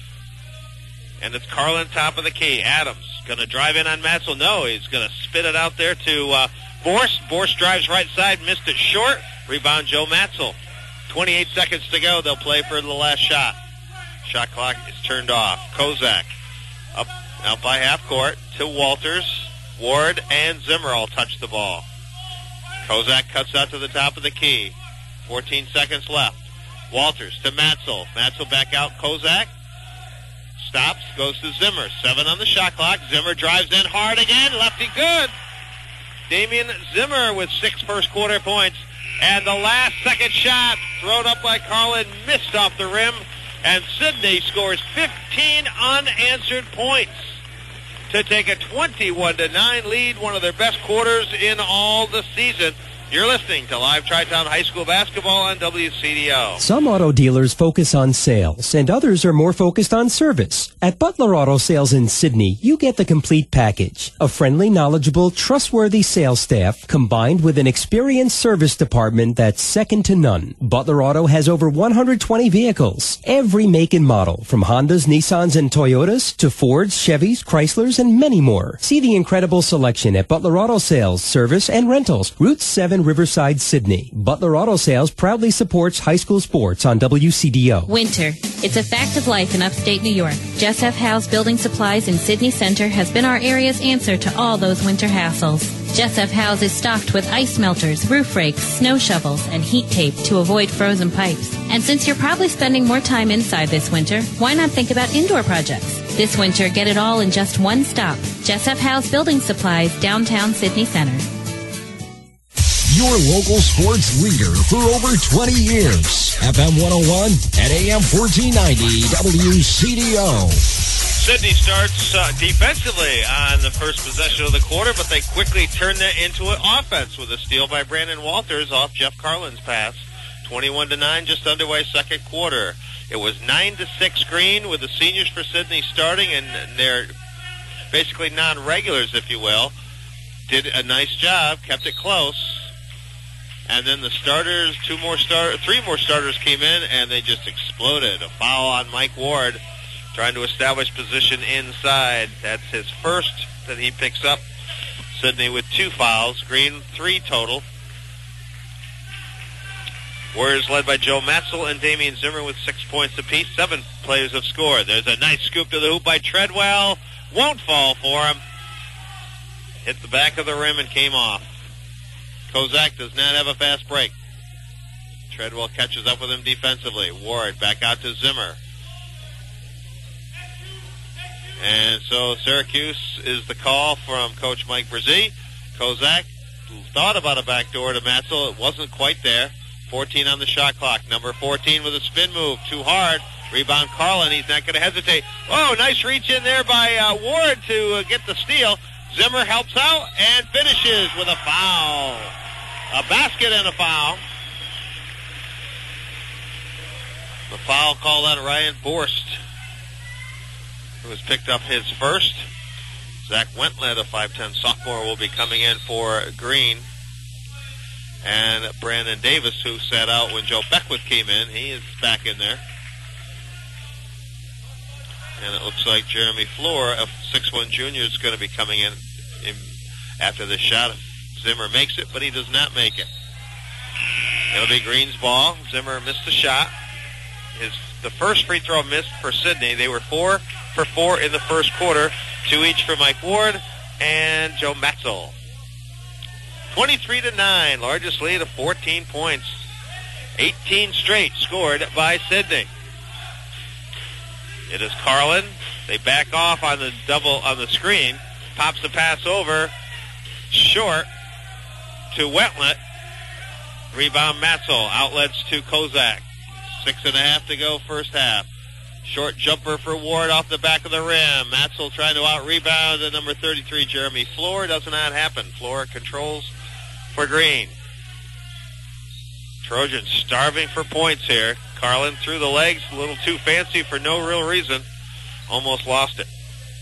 S3: And it's Carlin top of the key. Adams going to drive in on Matzel. No, he's going to spit it out there to uh, Borst. Borst drives right side. Missed it short. Rebound Joe Matzel. twenty-eight seconds to go. They'll play for the last shot. Shot clock is turned off. Kozak up out by half court to Walters. Ward and Zimmer all touch the ball. Kozak cuts out to the top of the key. fourteen seconds left. Walters to Matzel. Matzel back out. Kozak stops, goes to Zimmer. Seven on the shot clock. Zimmer drives in hard again. Lefty good. Damian Zimmer with six first quarter points. And the last second shot thrown up by Carlin missed off the rim. And Sydney scores fifteen unanswered points to take a twenty-one to nine lead, one of their best quarters in all the season. You're listening to Live Tri-Town High School Basketball on W C D O.
S13: Some auto dealers focus on sales, and others are more focused on service. At Butler Auto Sales in Sydney, you get the complete package. A friendly, knowledgeable, trustworthy sales staff combined with an experienced service department that's second to none. Butler Auto has over one hundred twenty vehicles, every make and model, from Hondas, Nissans, and Toyotas to Fords, Chevys, Chryslers, and many more. See the incredible selection at Butler Auto Sales, Service, and Rentals, Route seven, Riverside, Sydney. Butler Auto Sales proudly supports high school sports on W C D O.
S12: Winter. It's a fact of life in upstate New York. Jess F. Howe's Building Supplies in Sydney Center has been our area's answer to all those winter hassles. Jess F. Howe's is stocked with ice melters, roof rakes, snow shovels, and heat tape to avoid frozen pipes. And since you're probably spending more time inside this winter, why not think about indoor projects? This winter, get it all in just one stop. Jess F. Howe's Building Supplies, downtown Sydney Center.
S2: Your local sports leader for over twenty years. F M one oh one and A M fourteen ninety W C D O.
S3: Sydney starts uh, defensively on the first possession of the quarter, but they quickly turn that into an offense with a steal by Brandon Walters off Jeff Carlin's pass. twenty-one to nine, just underway second quarter. It was nine to six Green with the seniors for Sydney starting, and they're basically non-regulars, if you will. Did a nice job, kept it close. And then the starters, two more start, three more starters came in, and they just exploded. A foul on Mike Ward, trying to establish position inside. That's his first that he picks up. Sidney with two fouls. Green, three total. Warriors led by Joe Matzel and Damian Zimmer with six points apiece. Seven players have scored. There's a nice scoop to the hoop by Treadwell. Won't fall for him. Hit the back of the rim and came off. Kozak does not have a fast break. Treadwell catches up with him defensively. Ward back out to Zimmer. And so Syracuse is the call from Coach Mike Brzee. Kozak thought about a backdoor to Matzel. It wasn't quite there. fourteen on the shot clock. Number fourteen with a spin move. Too hard. Rebound Carlin. He's not going to hesitate. Oh, nice reach in there by uh, Ward to uh, get the steal. Zimmer helps out and finishes with a foul. A basket and a foul. The foul called on Ryan Borst, who has picked up his first. Zach Wentlet, a five ten sophomore, will be coming in for Green. And Brandon Davis, who sat out when Joe Beckwith came in, he is back in there. And it looks like Jeremy Floor, a six one junior, is going to be coming in, in after the shot. Zimmer makes it, but he does not make it. It'll be Green's ball. Zimmer missed the shot. His the first free throw missed for Sidney. They were four for four in the first quarter, two each for Mike Ward and Joe Matzel. twenty-three to nine, largest lead of fourteen points. eighteen straight scored by Sidney. It is Carlin. They back off on the double on the screen. Pops the pass over. Short to Wentlet. Rebound Matzel. Outlets to Kozak. Six and a half to go first half. Short jumper for Ward off the back of the rim. Matzel trying to out-rebound at number thirty-three, Jeremy Floor. Does not happen. Floor controls for Green. Trojans starving for points here. Carlin through the legs, a little too fancy for no real reason. Almost lost it.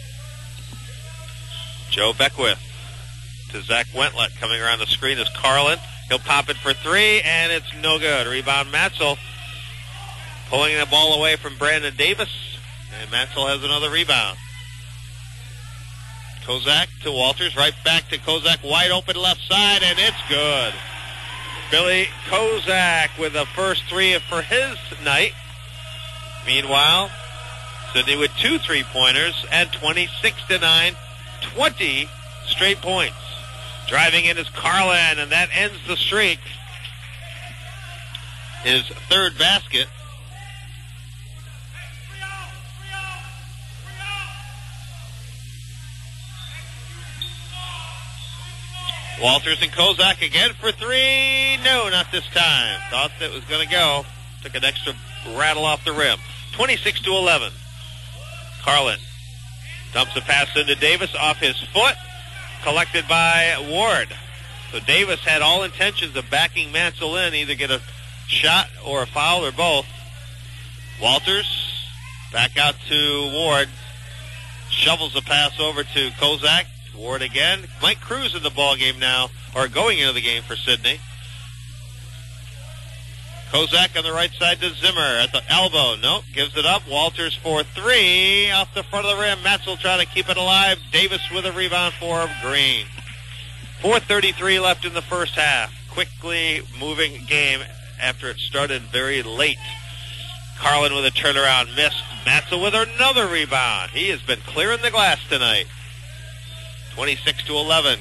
S3: Joe Beckwith to Zach Wentlet. Coming around the screen is Carlin. He'll pop it for three, and it's no good. Rebound Matzel. Pulling the ball away from Brandon Davis, and Matzel has another rebound. Kozak to Walters, right back to Kozak, wide open left side, and it's good. Billy Kozak with the first three for his night. Meanwhile, Sidney with two three-pointers and twenty-six to nine, twenty straight points. Driving in is Carlin, and that ends the streak. His third basket. Walters and Kozak again for three. No, not this time. Thought that was going to go. Took an extra rattle off the rim. twenty-six to eleven. Carlin dumps a pass into Davis off his foot. Collected by Ward. So Davis had all intentions of backing Matzel in, either get a shot or a foul or both. Walters back out to Ward. Shovels a pass over to Kozak. Ward again. Mike Cruz in the ball game now, or going into the game for Sidney. Kozak on the right side to Zimmer at the elbow. Nope, gives it up. Walters for three off the front of the rim. Matzel trying to keep it alive. Davis with a rebound for Green. four thirty-three left in the first half. Quickly moving game after it started very late. Carlin with a turnaround, missed. Matzel with another rebound. He has been clearing the glass tonight. twenty-six to eleven.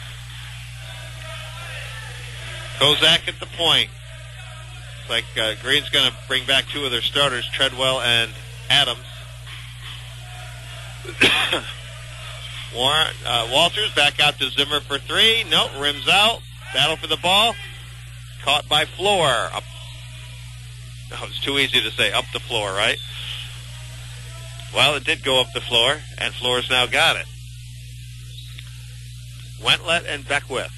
S3: Kozak at the point. It's like uh, Green's going to bring back two of their starters, Treadwell and Adams. Warren, uh, Walters back out to Zimmer for three. Nope, rims out. Battle for the ball. Caught by Floor. Up. Oh, it's too easy to say up the floor, right? Well, it did go up the floor, and Floor's now got it. Wentlet and Beckwith.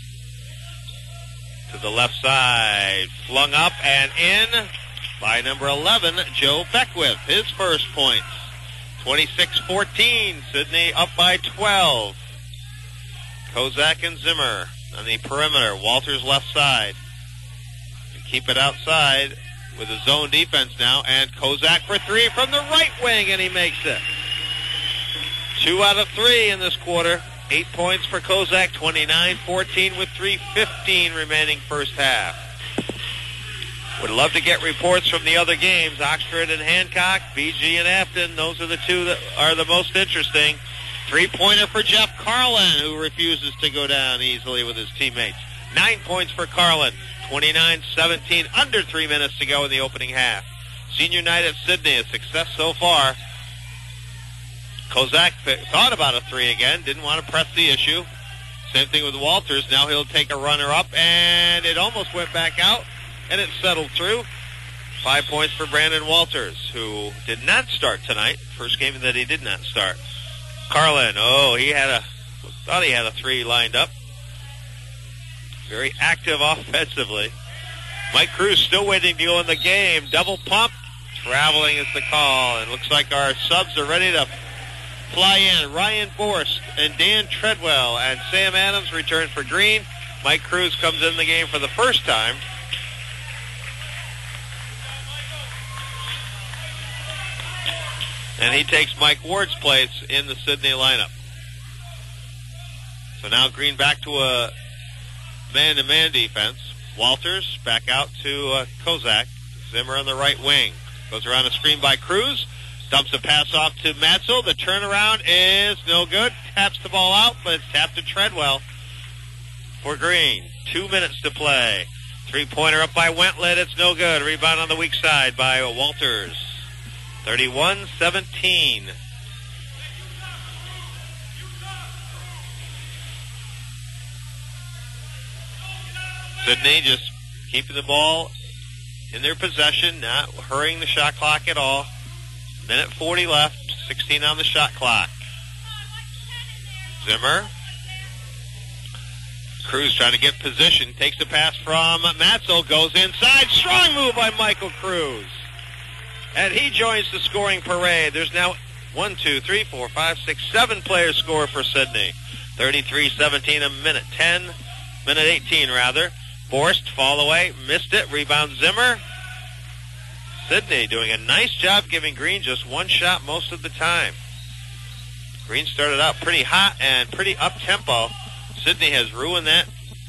S3: To the left side. Flung up and in by number eleven, Joe Beckwith. His first points. twenty-six fourteen. Sidney up by twelve. Kozak and Zimmer on the perimeter. Walters left side. And keep it outside with a zone defense now. And Kozak for three from the right wing, and he makes it. Two out of three in this quarter Eight points for Kozak, twenty-nine fourteen with three fifteen remaining first half. Would love to get reports from the other games. Oxford and Hancock, B G and Afton. Those are the two that are the most interesting. Three-pointer for Jeff Carlin, who refuses to go down easily with his teammates. Nine points for Carlin, twenty-nine seventeen, under three minutes to go in the opening half. Senior night at Sydney, a success so far. Kozak thought about a three again, didn't want to press the issue. Same thing with Walters. Now he'll take a runner-up, and it almost went back out, and it settled through. Five points for Brandon Walters, who did not start tonight. First game that he did not start. Carlin, oh, he had a, thought he had a three lined up. Very active offensively. Mike Cruz still waiting to go in the game. Double pump. Traveling is the call, and looks like our subs are ready to fly in. Ryan Borst and Dan Treadwell and Sam Adams return for Green. Mike Cruz comes in the game for the first time. And he takes Mike Ward's place in the Sydney lineup. So now Green back to a man-to-man defense. Walters back out to uh, Kozak. Zimmer on the right wing. Goes around a screen by Cruz. Dumps a pass off to Matzel. The turnaround is no good. Taps the ball out, but it's tapped to Treadwell for Green. Two minutes to play. Three-pointer up by Wentlet. It's no good. Rebound on the weak side by Walters. thirty-one seventeen. Sydney just keeping the ball in their possession, not hurrying the shot clock at all. Minute forty left, sixteen on the shot clock. Zimmer. Cruz trying to get position, takes the pass from Matzel, goes inside. Strong move by Michael Cruz. And he joins the scoring parade. There's now one, two, three, four, five, six, seven players score for Sydney. thirty-three seventeen, a minute ten, minute eighteen rather. Borst, fall away, missed it, rebound Zimmer. Sydney doing a nice job giving Green just one shot most of the time. Green started out pretty hot and pretty up-tempo. Sydney has ruined that.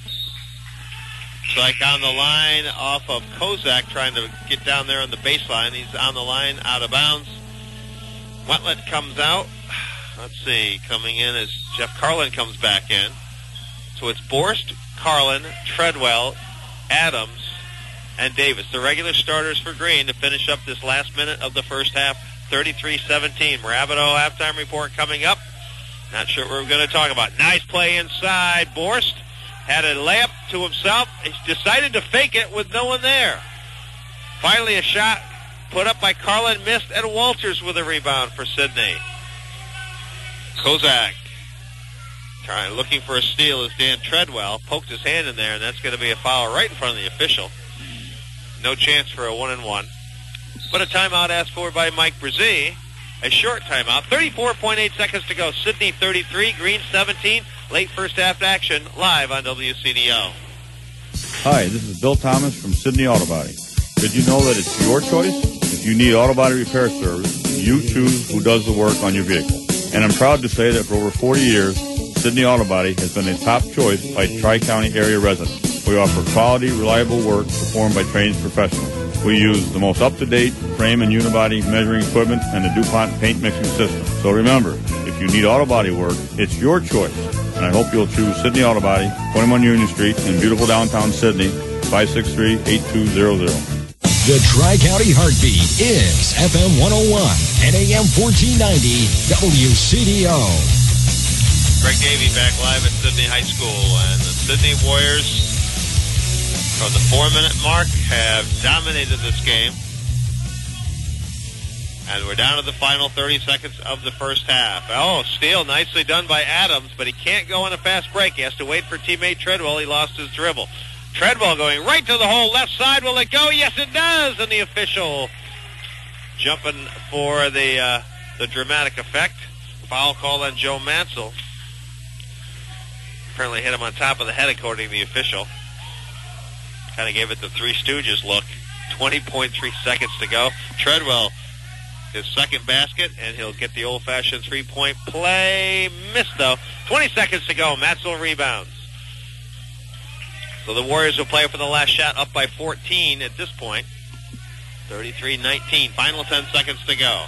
S3: It's like on the line off of Kozak trying to get down there on the baseline. He's on the line, out of bounds. Wentlet comes out. Let's see, coming in as Jeff Carlin comes back in. So it's Borst, Carlin, Treadwell, Adams, and Davis, the regular starters for Green, to finish up this last minute of the first half, thirty-three seventeen. Rabideau halftime report coming up. Not sure what we're going to talk about. Nice play inside. Borst had a layup to himself. He decided to fake it with no one there. Finally, a shot put up by Carlin, missed, and Walters with a rebound for Sydney. Kozak trying, looking for a steal as Dan Treadwell poked his hand in there, and that's going to be a foul right in front of the official. No chance for a one and one. But a timeout asked for by Mike Brzee. A short timeout. thirty-four point eight seconds to go. Sydney thirty-three, Green seventeen. Late first half action live on W C D O.
S20: Hi, this is Bill Thomas from Sydney Auto Body. Did you know that it's your choice? If you need auto body repair service, you choose who does the work on your vehicle. And I'm proud to say that for over forty years, Sydney Auto Body has been a top choice by Tri-County area residents. We offer quality, reliable work performed by trained professionals. We use the most up-to-date frame and unibody measuring equipment and the DuPont paint mixing system. So remember, if you need auto body work, it's your choice. And I hope you'll choose Sydney Auto Body, twenty-one Union Street in beautiful downtown Sydney, five six three, eight two zero zero.
S2: The Tri-County Heartbeat is F M one oh one and A M fourteen ninety W C D O.
S3: Greg Davey back live at Sydney High School, and the Sydney Warriors from the four-minute mark have dominated this game. And we're down to the final thirty seconds of the first half. Oh, steal nicely done by Adams, but he can't go on a fast break. He has to wait for teammate Treadwell. He lost his dribble. Treadwell going right to the hole, left side. Will it go? Yes, it does. And the official jumping for the uh, the dramatic effect. Foul call on Joe Matzel. Apparently hit him on top of the head, according to the official. Kind of gave it the Three Stooges look. twenty point three seconds to go. Treadwell his second basket, and he'll get the old-fashioned three-point play. Missed, though. twenty seconds to go. Matzel rebounds. So the Warriors will play for the last shot, up by fourteen at this point. thirty-three nineteen. Final ten seconds to go.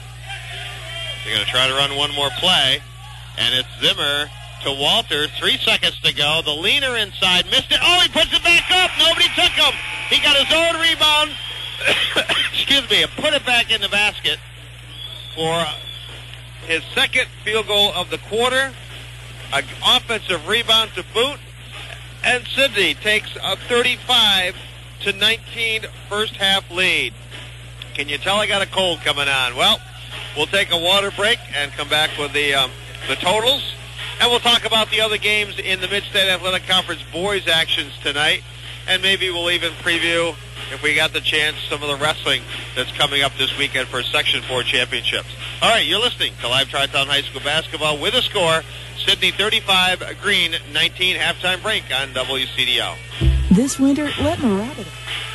S3: They're going to try to run one more play, and it's Zimmer to Walter. Three seconds to go. The leaner inside. Missed it. Oh, he puts it back up. Nobody took him. He got his own rebound. Excuse me. And put it back in the basket for his second field goal of the quarter. An offensive rebound to boot. And Sidney takes a thirty-five to nineteen first half lead. Can you tell I got a cold coming on? Well, we'll take a water break and come back with the um, the totals. And we'll talk about the other games in the Mid-State Athletic Conference boys actions tonight. And maybe we'll even preview, if we got the chance, some of the wrestling that's coming up this weekend for Section four championships. All right, you're listening to Live Tri-Town High School Basketball with a score. Sidney thirty-five, Green nineteen, halftime break on W C D O.
S11: This winter, let Marabido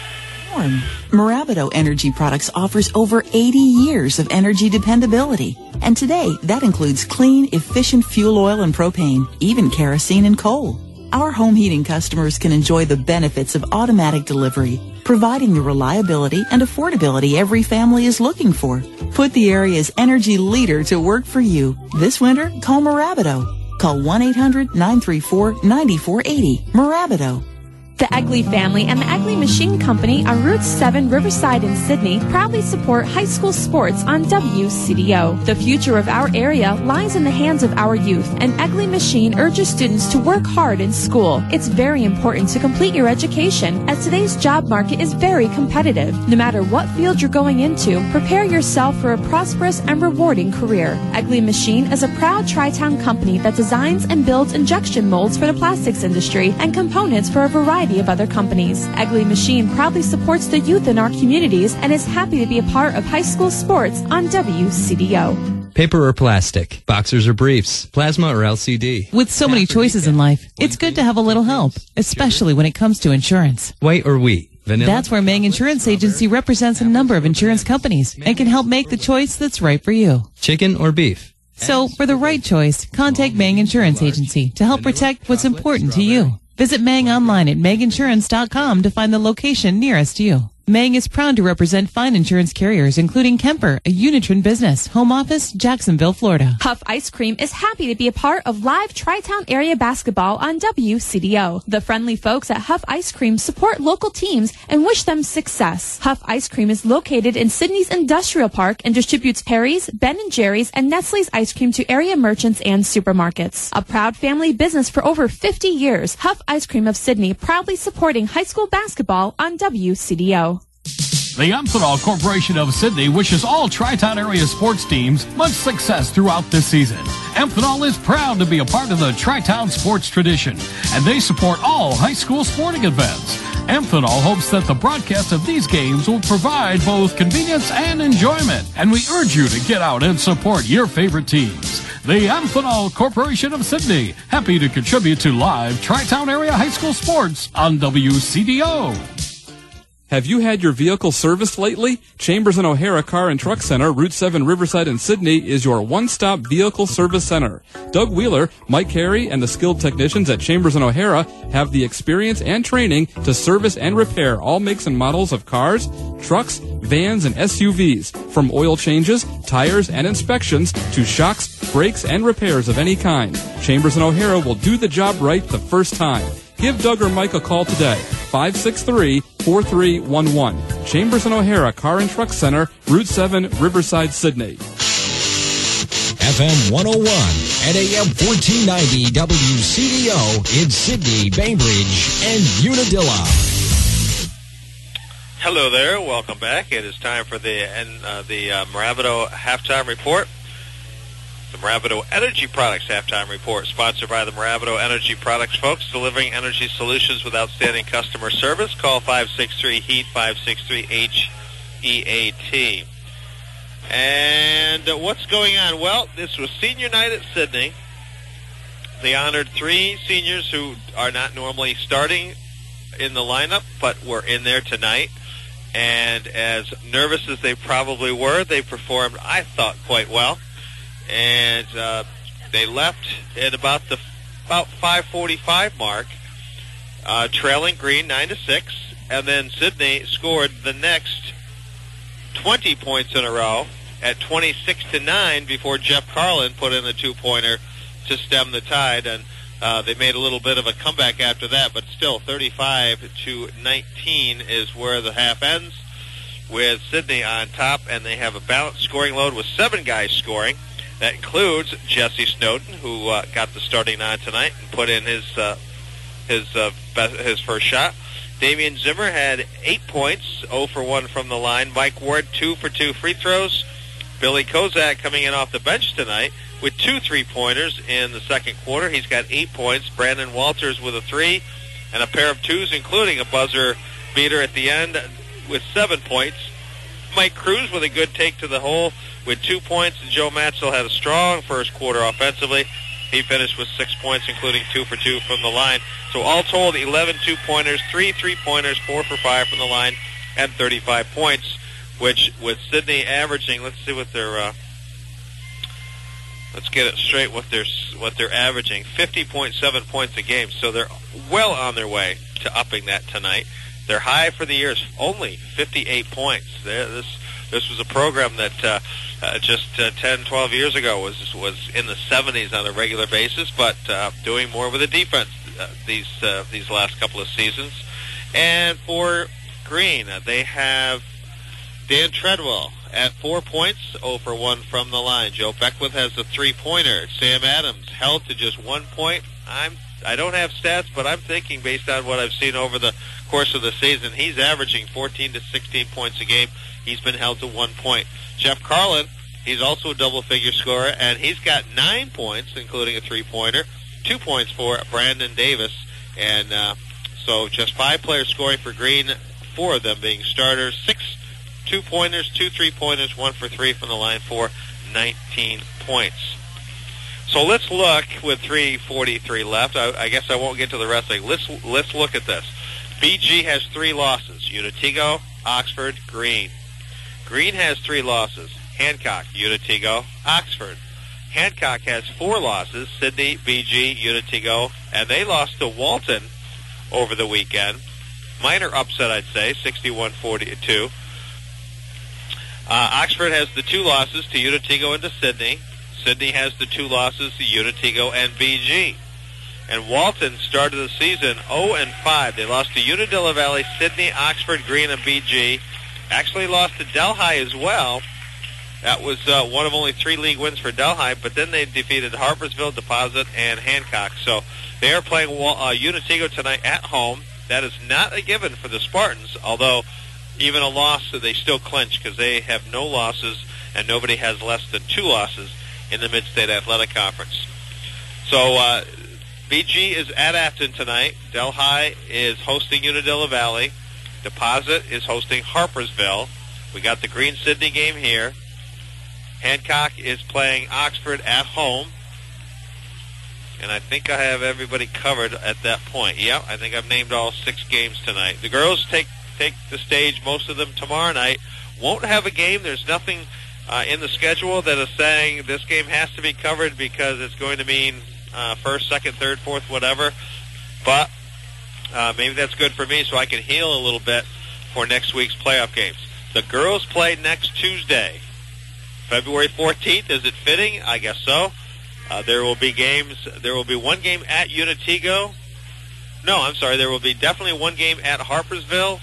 S11: warm. Marabido Energy Products offers over eighty years of energy dependability. And today, that includes clean, efficient fuel oil and propane, even kerosene and coal. Our home heating customers can enjoy the benefits of automatic delivery, providing the reliability and affordability every family is looking for. Put the area's energy leader to work for you. This winter, call Marabido. Call one eight hundred nine three four nine four eight zero. Marabido.
S21: The Egley family and the Egley Machine Company on Route seven Riverside in Sydney proudly support high school sports on W C D O. The future of our area lies in the hands of our youth, and Egley Machine urges students to work hard in school. It's very important to complete your education, as today's job market is very competitive. No matter what field you're going into, prepare yourself for a prosperous and rewarding career. Egley Machine is a proud Tri-Town company that designs and builds injection molds for the plastics industry and components for a variety of other companies. Egley Machine proudly supports the youth in our communities and is happy to be a part of high school sports on W C D O.
S22: Paper or plastic, boxers or briefs, plasma or L C D.
S23: With so many choices in life, it's good to have a little help, especially when it comes to insurance.
S22: White or wheat, vanilla.
S23: That's where Mang Insurance Agency represents a number of insurance companies and can help make the choice that's right for you.
S22: Chicken or beef.
S23: So, for the right choice, contact Mang Insurance Agency to help protect what's important to you. Visit Mang online at mang insurance dot com to find the location nearest you. Mang is proud to represent fine insurance carriers, including Kemper, a Unitron business, home office, Jacksonville, Florida.
S21: Huff Ice Cream is happy to be a part of live Tri-Town area basketball on W C D O. The friendly folks at Huff Ice Cream support local teams and wish them success. Huff Ice Cream is located in Sydney's Industrial Park and distributes Perry's, Ben and Jerry's, and Nestle's ice cream to area merchants and supermarkets. A proud family business for over fifty years, Huff Ice Cream of Sydney proudly supporting high school basketball on W C D O.
S24: The Amphenol Corporation of Sydney wishes all Tri-Town area sports teams much success throughout this season. Amphenol is proud to be a part of the Tri-Town sports tradition, and they support all high school sporting events. Amphenol hopes that the broadcast of these games will provide both convenience and enjoyment, and we urge you to get out and support your favorite teams. The Amphenol Corporation of Sydney, happy to contribute to live Tri-Town area high school sports on W C D O.
S4: Have you had your vehicle serviced lately? Chambers and O'Hara Car and Truck Center, Route seven Riverside in Sydney, is your one-stop vehicle service center. Doug Wheeler, Mike Carey, and the skilled technicians at Chambers and O'Hara have the experience and training to service and repair all makes and models of cars, trucks, vans, and S U Vs. From oil changes, tires, and inspections to shocks, brakes, and repairs of any kind. Chambers and O'Hara will do the job right the first time. Give Doug or Mike a call today, five six three, four three one one. Chambers and O'Hara Car and Truck Center, Route seven, Riverside, Sydney.
S2: F M one oh one and A M fourteen ninety W C D O in Sydney, Bainbridge, and Unadilla.
S3: Hello there. Welcome back. It is time for the uh, the uh, Marabido halftime report. The Marabido Energy Products halftime report, sponsored by the Marabido Energy Products folks, delivering energy solutions with outstanding customer service. Call five six three HEAT, five six three H E A T. And uh, what's going on? Well, this was senior night at Sydney. They honored three seniors who are not normally starting in the lineup, but were in there tonight. And as nervous as they probably were, they performed, I thought, quite well. And uh, they left at about the about five forty-five mark, uh, trailing Green nine to six, and then Sydney scored the next twenty points in a row at twenty-six to nine before Jeff Carlin put in a two-pointer to stem the tide, and uh, they made a little bit of a comeback after that, but still thirty-five to nineteen is where the half ends, with Sydney on top, and they have a balanced scoring load with seven guys scoring. That includes Jesse Snowden, who uh, got the starting nine tonight and put in his uh, his uh, best, his first shot. Damian Zimmer had eight points, zero for one from the line. Mike Ward, two for two free throws. Billy Kozak coming in off the bench tonight with two three-pointers in the second quarter. He's got eight points. Brandon Walters with a three and a pair of twos, including a buzzer beater at the end with seven points. Mike Cruz with a good take to the hole with two points. And Joe Matzel had a strong first quarter offensively. He finished with six points, including two for two from the line. So all told, eleven two-pointers, three three-pointers, four for five from the line, and thirty-five points, which with Sydney averaging, let's see what they're, uh, let's get it straight what they're, what they're averaging, fifty point seven points a game. So they're well on their way to upping that tonight. Their high for the year is only fifty-eight points. They're, this this was a program that uh, uh, just uh, ten, twelve years ago was was in the seventies on a regular basis, but uh, doing more with the defense uh, these uh, these last couple of seasons. And for Green, uh, they have Dan Treadwell at four points, zero for one from the line. Joe Beckwith has a three-pointer. Sam Adams held to just one point. I'm I don't have stats, but I'm thinking based on what I've seen over the course of the season, he's averaging fourteen to sixteen points a game. He's been held to one point. Jeff Carlin, he's also a double-figure scorer, and he's got nine points, including a three-pointer, two points for Brandon Davis. And uh, so just five players scoring for Green, four of them being starters, six two-pointers, two three-pointers, one for three from the line for nineteen points. So let's look with three forty-three left. I, I guess I won't get to the wrestling. Let's let's look at this. B G has three losses. Unitigo, Oxford, Green. Green has three losses. Hancock, Unitigo, Oxford. Hancock has four losses. Sydney, B G, Unitigo, and they lost to Walton over the weekend. Minor upset, I'd say, sixty-one forty-two. Uh, Oxford has the two losses to Unitigo and to Sydney. Sydney has the two losses to Unitigo and B G. And Walton started the season oh and five. They lost to Unadilla Valley, Sydney, Oxford, Green, and B G. Actually lost to Delhi as well. That was uh, one of only three league wins for Delhi, but then they defeated Harpersville, Deposit, and Hancock. So they are playing uh, Unitigo tonight at home. That is not a given for the Spartans, although even a loss, they still clinch because they have no losses and nobody has less than two losses in the Mid-State Athletic Conference. So uh, B G is at Afton tonight. Delhi is hosting Unadilla Valley. Deposit is hosting Harpersville. We got the Green Sydney game here. Hancock is playing Oxford at home. And I think I have everybody covered at that point. Yeah, I think I've named all six games tonight. The girls take take the stage, most of them tomorrow night. Won't have a game. There's nothing uh, in the schedule that is saying this game has to be covered because it's going to mean uh, first, second, third, fourth, whatever. But uh, maybe that's good for me so I can heal a little bit for next week's playoff games. The girls play next Tuesday, February fourteenth. Is it fitting? I guess so. Uh, there will be games. There will be one game at Unitigo. No, I'm sorry. There will be definitely one game at Harpersville,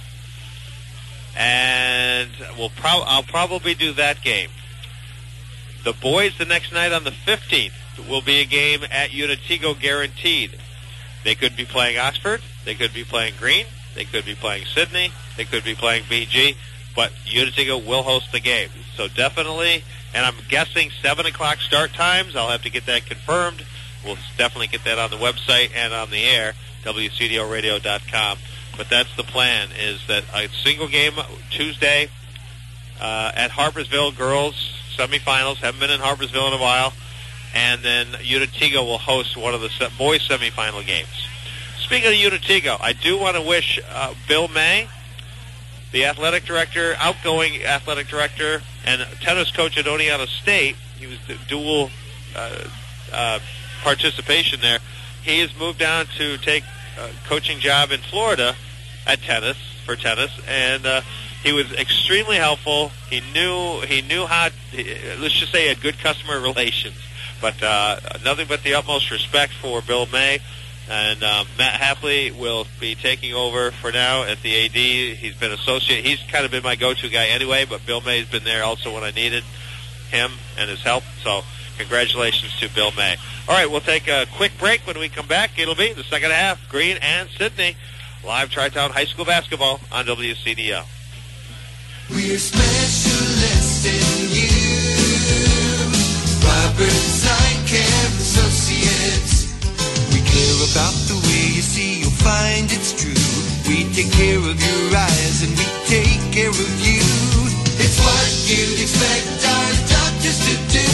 S3: and we'll prob- I'll probably do that game. The boys the next night on the fifteenth will be a game at Unitigo guaranteed. They could be playing Oxford. They could be playing Green. They could be playing Sydney. They could be playing B G. But Unitigo will host the game. So definitely, and I'm guessing seven o'clock start times. I'll have to get that confirmed. We'll definitely get that on the website and on the air, W C D O radio dot com. But that's the plan, is that a single game Tuesday uh, at Harpersville, girls semifinals. Haven't been in Harpersville in a while. And then Unitigo will host one of the se- boys semifinal games. Speaking of Unitigo, I do want to wish uh, Bill May the athletic director, outgoing athletic director, and tennis coach at Oneonta State. He was the dual uh, uh, participation there. He has moved on to take a coaching job in Florida at tennis, for tennis, and uh, he was extremely helpful. He knew he knew how, let's just say, he had good customer relations. But uh, nothing but the utmost respect for Bill May. And um, Matt Hapley will be taking over for now at the A D. He's been associate. He's kind of been my go-to guy anyway, but Bill May's been there also when I needed him and his help. So congratulations to Bill May. All right, we'll take a quick break. When we come back, it'll be the second half, Green and Sydney. Live Tri-Town High School basketball on W C D L.
S17: We're specialists in you. Robert Steinkamp Associates. We care about the way you see, you'll find it's true. We take care of your eyes and we take care of you. It's what you'd expect our doctors to do.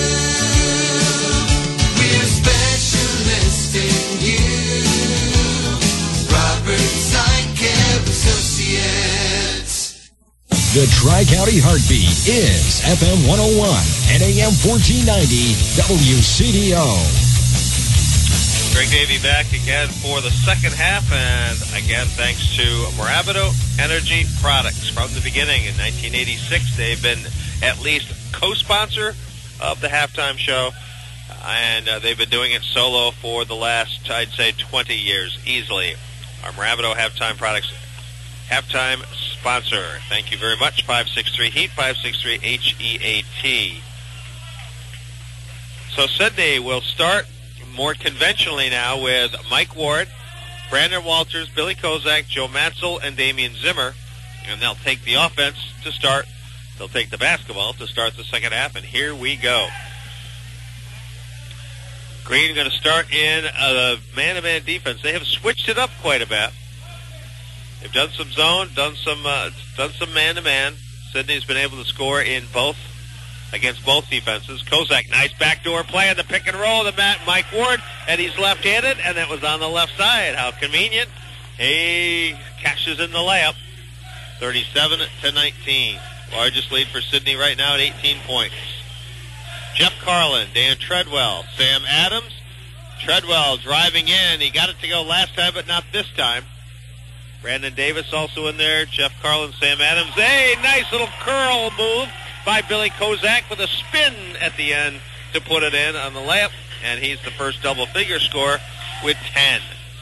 S17: We're specialists in you. Robert Steinkamp Associates.
S2: The Tri-County Heartbeat is F M one oh one and A M fourteen ninety W C D O.
S3: Greg Davey back again for the second half, and again thanks to Mirabito Energy Products. From the beginning in nineteen eighty-six, they've been at least co-sponsor of the halftime show, and uh, they've been doing it solo for the last, I'd say, twenty years easily. Our Mirabito Halftime Products halftime sponsor. Thank you very much. five six three HEAT, five six three H E A T. So Sydney will start more conventionally now with Mike Ward, Brandon Walters, Billy Kozak, Joe Matzel, and Damian Zimmer. And they'll take the offense to start. They'll take the basketball to start the second half. And here we go. Green going to start in a man-to-man defense. They have switched it up quite a bit. They've done some zone, done some, uh, done some man-to-man. Sydney's been able to score in both, against both defenses. Kozak, nice backdoor play on the pick and roll to Matt Mike Ward, and he's left-handed, and that was on the left side. How convenient. He cashes in the layup. thirty-seven to nineteen. Largest lead for Sydney right now at eighteen points. Jeff Carlin, Dan Treadwell, Sam Adams. Treadwell driving in. He got it to go last time, but not this time. Brandon Davis also in there. Jeff Carlin, Sam Adams. Hey, nice little curl move by Billy Kozak with a spin at the end to put it in on the layup. And he's the first double-figure scorer with ten.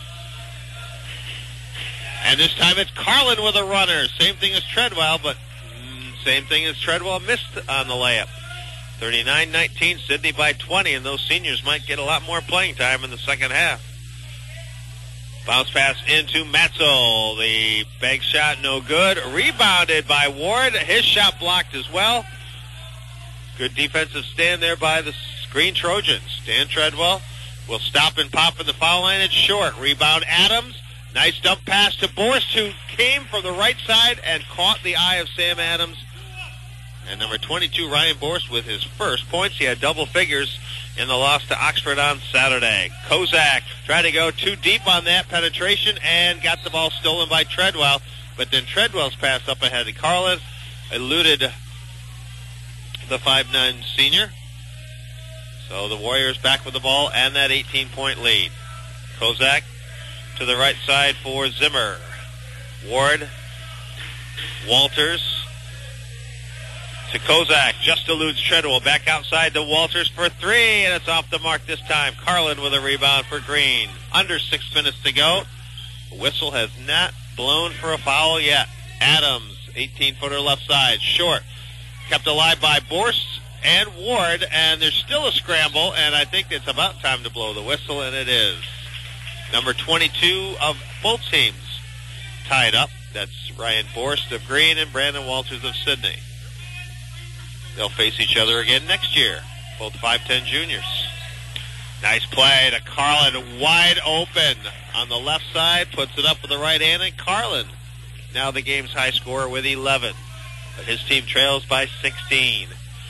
S3: And this time it's Carlin with a runner. Same thing as Treadwell, but mm, same thing as Treadwell missed on the layup. thirty-nine nineteen, Sydney by twenty, and those seniors might get a lot more playing time in the second half. Bounce pass into Matzel. The bank shot no good. Rebounded by Ward. His shot blocked as well. Good defensive stand there by the Green Trojans. Dan Treadwell will stop and pop in the foul line. It's short. Rebound Adams. Nice dump pass to Borst, who came from the right side and caught the eye of Sam Adams. And number twenty-two, Ryan Borst, with his first points. He had double figures in the loss to Oxford on Saturday. Kozak tried to go too deep on that penetration and got the ball stolen by Treadwell. But then Treadwell's pass up ahead of Carlin eluded the five nine senior. So the Warriors back with the ball and that eighteen-point lead. Kozak to the right side for Zimmer. Ward, Walters to Kozak, just eludes Treadwell. Back outside to Walters for three, and it's off the mark this time. Carlin with a rebound for Green. Under six minutes to go. The whistle has not blown for a foul yet. Adams, eighteen-footer left side, short. Kept alive by Borst and Ward, and there's still a scramble, and I think it's about time to blow the whistle, and it is. Number twenty-two of both teams tied up. That's Ryan Borst of Green and Brandon Walters of Sydney. They'll face each other again next year. Both five ten juniors. Nice play to Carlin, wide open on the left side. Puts it up with the right hand, and Carlin, now the game's high scorer with eleven. But his team trails by sixteen.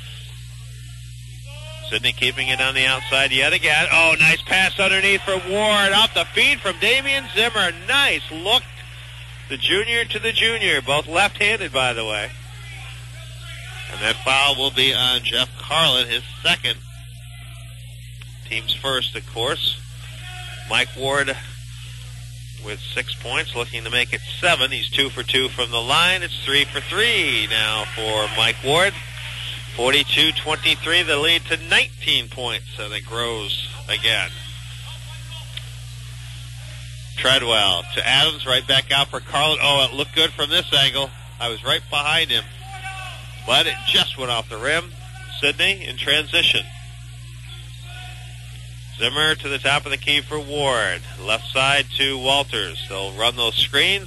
S3: Sydney keeping it on the outside yet again. Oh, nice pass underneath for Ward. Off the feed from Damian Zimmer. Nice look the junior to the junior, both left-handed, by the way. And that foul will be on Jeff Carlin, his second. Team's first, of course. Mike Ward with six points, looking to make it seven. He's two for two from the line. It's three for three now for Mike Ward. forty-two twenty-three, the lead to nineteen points, and it grows again. Treadwell to Adams, right back out for Carlin. Oh, it looked good from this angle. I was right behind him, but it just went off the rim. Sidney in transition. Zimmer to the top of the key for Ward. Left side to Walters. They'll run those screens.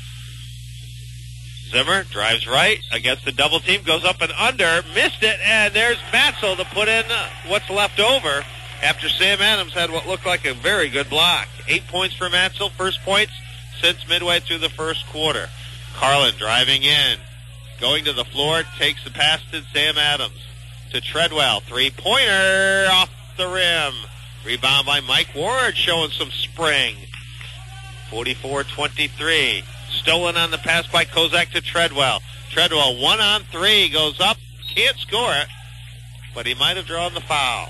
S3: Zimmer drives right against the double team, goes up and under, missed it, and there's Matzel to put in what's left over after Sam Adams had what looked like a very good block. Eight points for Matzel, first points since midway through the first quarter. Carlin driving in, going to the floor, takes the pass to Sam Adams. To Treadwell, three-pointer off the rim. Rebound by Mike Ward, showing some spring. forty-four twenty-three. Stolen on the pass by Kozak to Treadwell. Treadwell, one on three, goes up, can't score it, but he might have drawn the foul.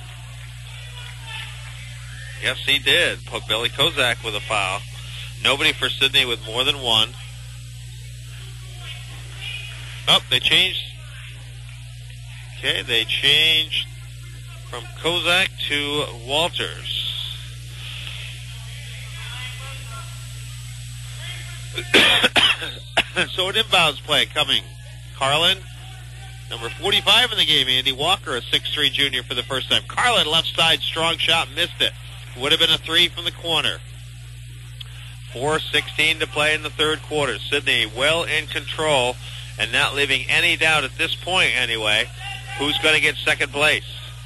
S3: Yes, he did. Put Billy Kozak with a foul. Nobody for Sidney with more than one. Oh, they changed. Okay, they changed from Kozak to Walters. So an inbounds play coming. Carlin, number forty-five in the game, Andy Walker, a six three junior for the first time. Carlin, left side, strong shot, missed it. Would have been a three from the corner. four sixteen to play in the third quarter. Sidney well in control and not leaving any doubt at this point anyway who's going to get second place.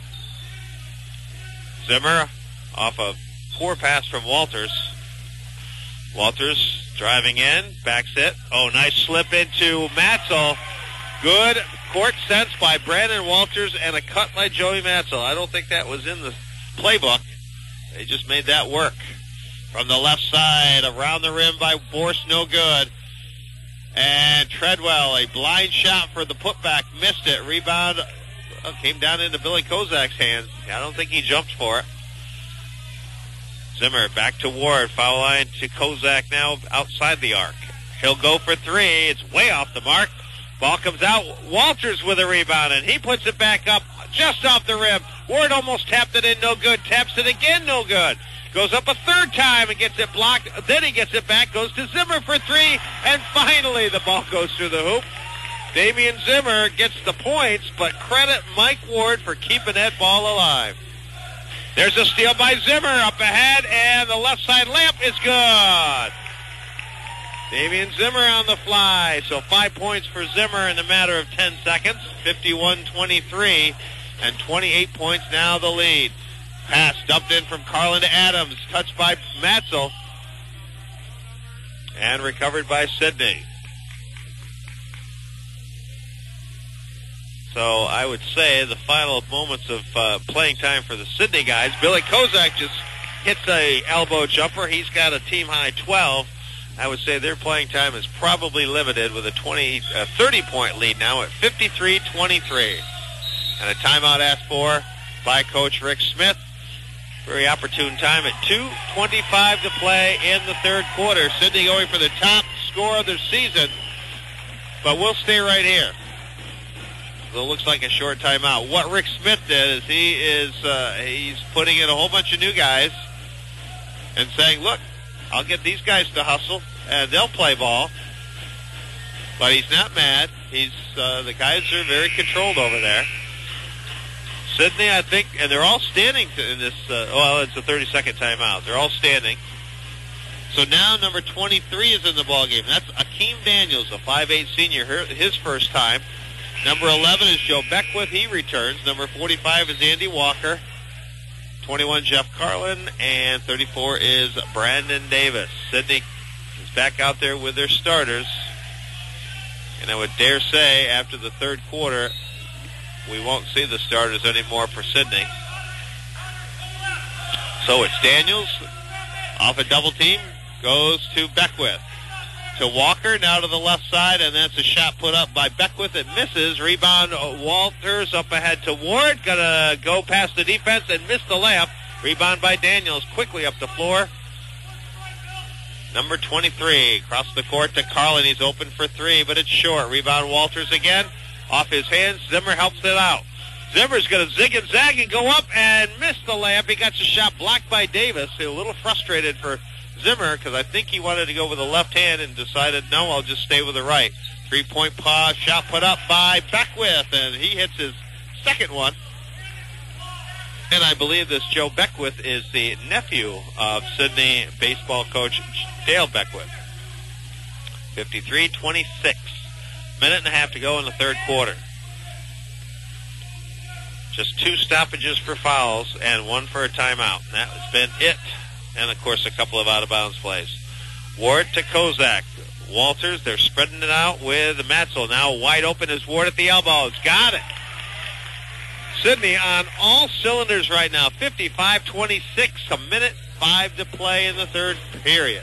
S3: Zimmer off a poor pass from Walters. Walters driving in, backs it. Oh, nice slip into Matzel. Good court sense by Brandon Walters and a cut by Joey Matzel. I don't think that was in the playbook. They just made that work. From the left side, around the rim by Borst, no good. And Treadwell, a blind shot for the putback, missed it. Rebound oh, came down into Billy Kozak's hands. I don't think he jumped for it. Zimmer back to Ward, foul line to Kozak now outside the arc. He'll go for three. It's way off the mark. Ball comes out. Walters with a rebound, and he puts it back up just off the rim. Ward almost tapped it in, no good. Taps it again, no good. Goes up a third time and gets it blocked. Then he gets it back, goes to Zimmer for three, and finally the ball goes through the hoop. Damian Zimmer gets the points, but credit Mike Ward for keeping that ball alive. There's a steal by Zimmer up ahead, and the left side lamp is good. Damian Zimmer on the fly, so five points for Zimmer in a matter of ten seconds, fifty-one twenty-three, and twenty-eight points now the lead. Pass dumped in from Carlin to Adams, touched by Matzel, and recovered by Sidney. So I would say the final moments of uh, playing time for the Sidney guys. Billy Kozak just hits a elbow jumper. He's got a team-high twelve. I would say their playing time is probably limited with a twenty, uh, thirty-point lead now at fifty-three twenty-three. And a timeout asked for by Coach Rick Smith. Very opportune time at two twenty-five to play in the third quarter. Sidney going for the top score of the season. But we'll stay right here. So it looks like a short timeout. What Rick Smith did is he is uh, he's putting in a whole bunch of new guys and saying, look, I'll get these guys to hustle, and they'll play ball. But he's not mad. He's uh, the guys are very controlled over there. Sidney, I think, and they're all standing in this, uh, well, it's a thirty-second timeout. They're all standing. So now number twenty-three is in the ballgame. That's Akeem Daniels, a five eight senior, his first time. Number eleven is Joe Beckwith. He returns. Number forty-five is Andy Walker. twenty-one, Jeff Carlin. And thirty-four is Brandon Davis. Sidney is back out there with their starters. And I would dare say after the third quarter, we won't see the starters anymore for Sidney. So it's Daniels. Off a double team. Goes to Beckwith. to Walker, now to the left side, and that's a shot put up by Beckwith. It misses. Rebound, uh, Walters up ahead to Ward. Gonna go past the defense and miss the layup. Rebound by Daniels, quickly up the floor. Number twenty-three, across the court to Carlin. He's open for three, but it's short. Rebound Walters again. Off his hands, Zimmer helps it out. Zimmer's going to zig and zag and go up and miss the layup. He got the shot blocked by Davis. A little frustrated for Zimmer because I think he wanted to go with the left hand and decided, no, I'll just stay with the right. Three-point pause, shot put up by Beckwith, and he hits his second one. And I believe this Joe Beckwith is the nephew of Sydney baseball coach Dale Beckwith. fifty-three twenty-six. Minute and a half to go in the third quarter. Just two stoppages for fouls and one for a timeout. That has been it. And, of course, a couple of out-of-bounds plays. Ward to Kozak. Walters, they're spreading it out with Matzel. Now wide open is Ward at the elbows. Got it. Sydney on all cylinders right now. fifty-five twenty-six, a minute five to play in the third period.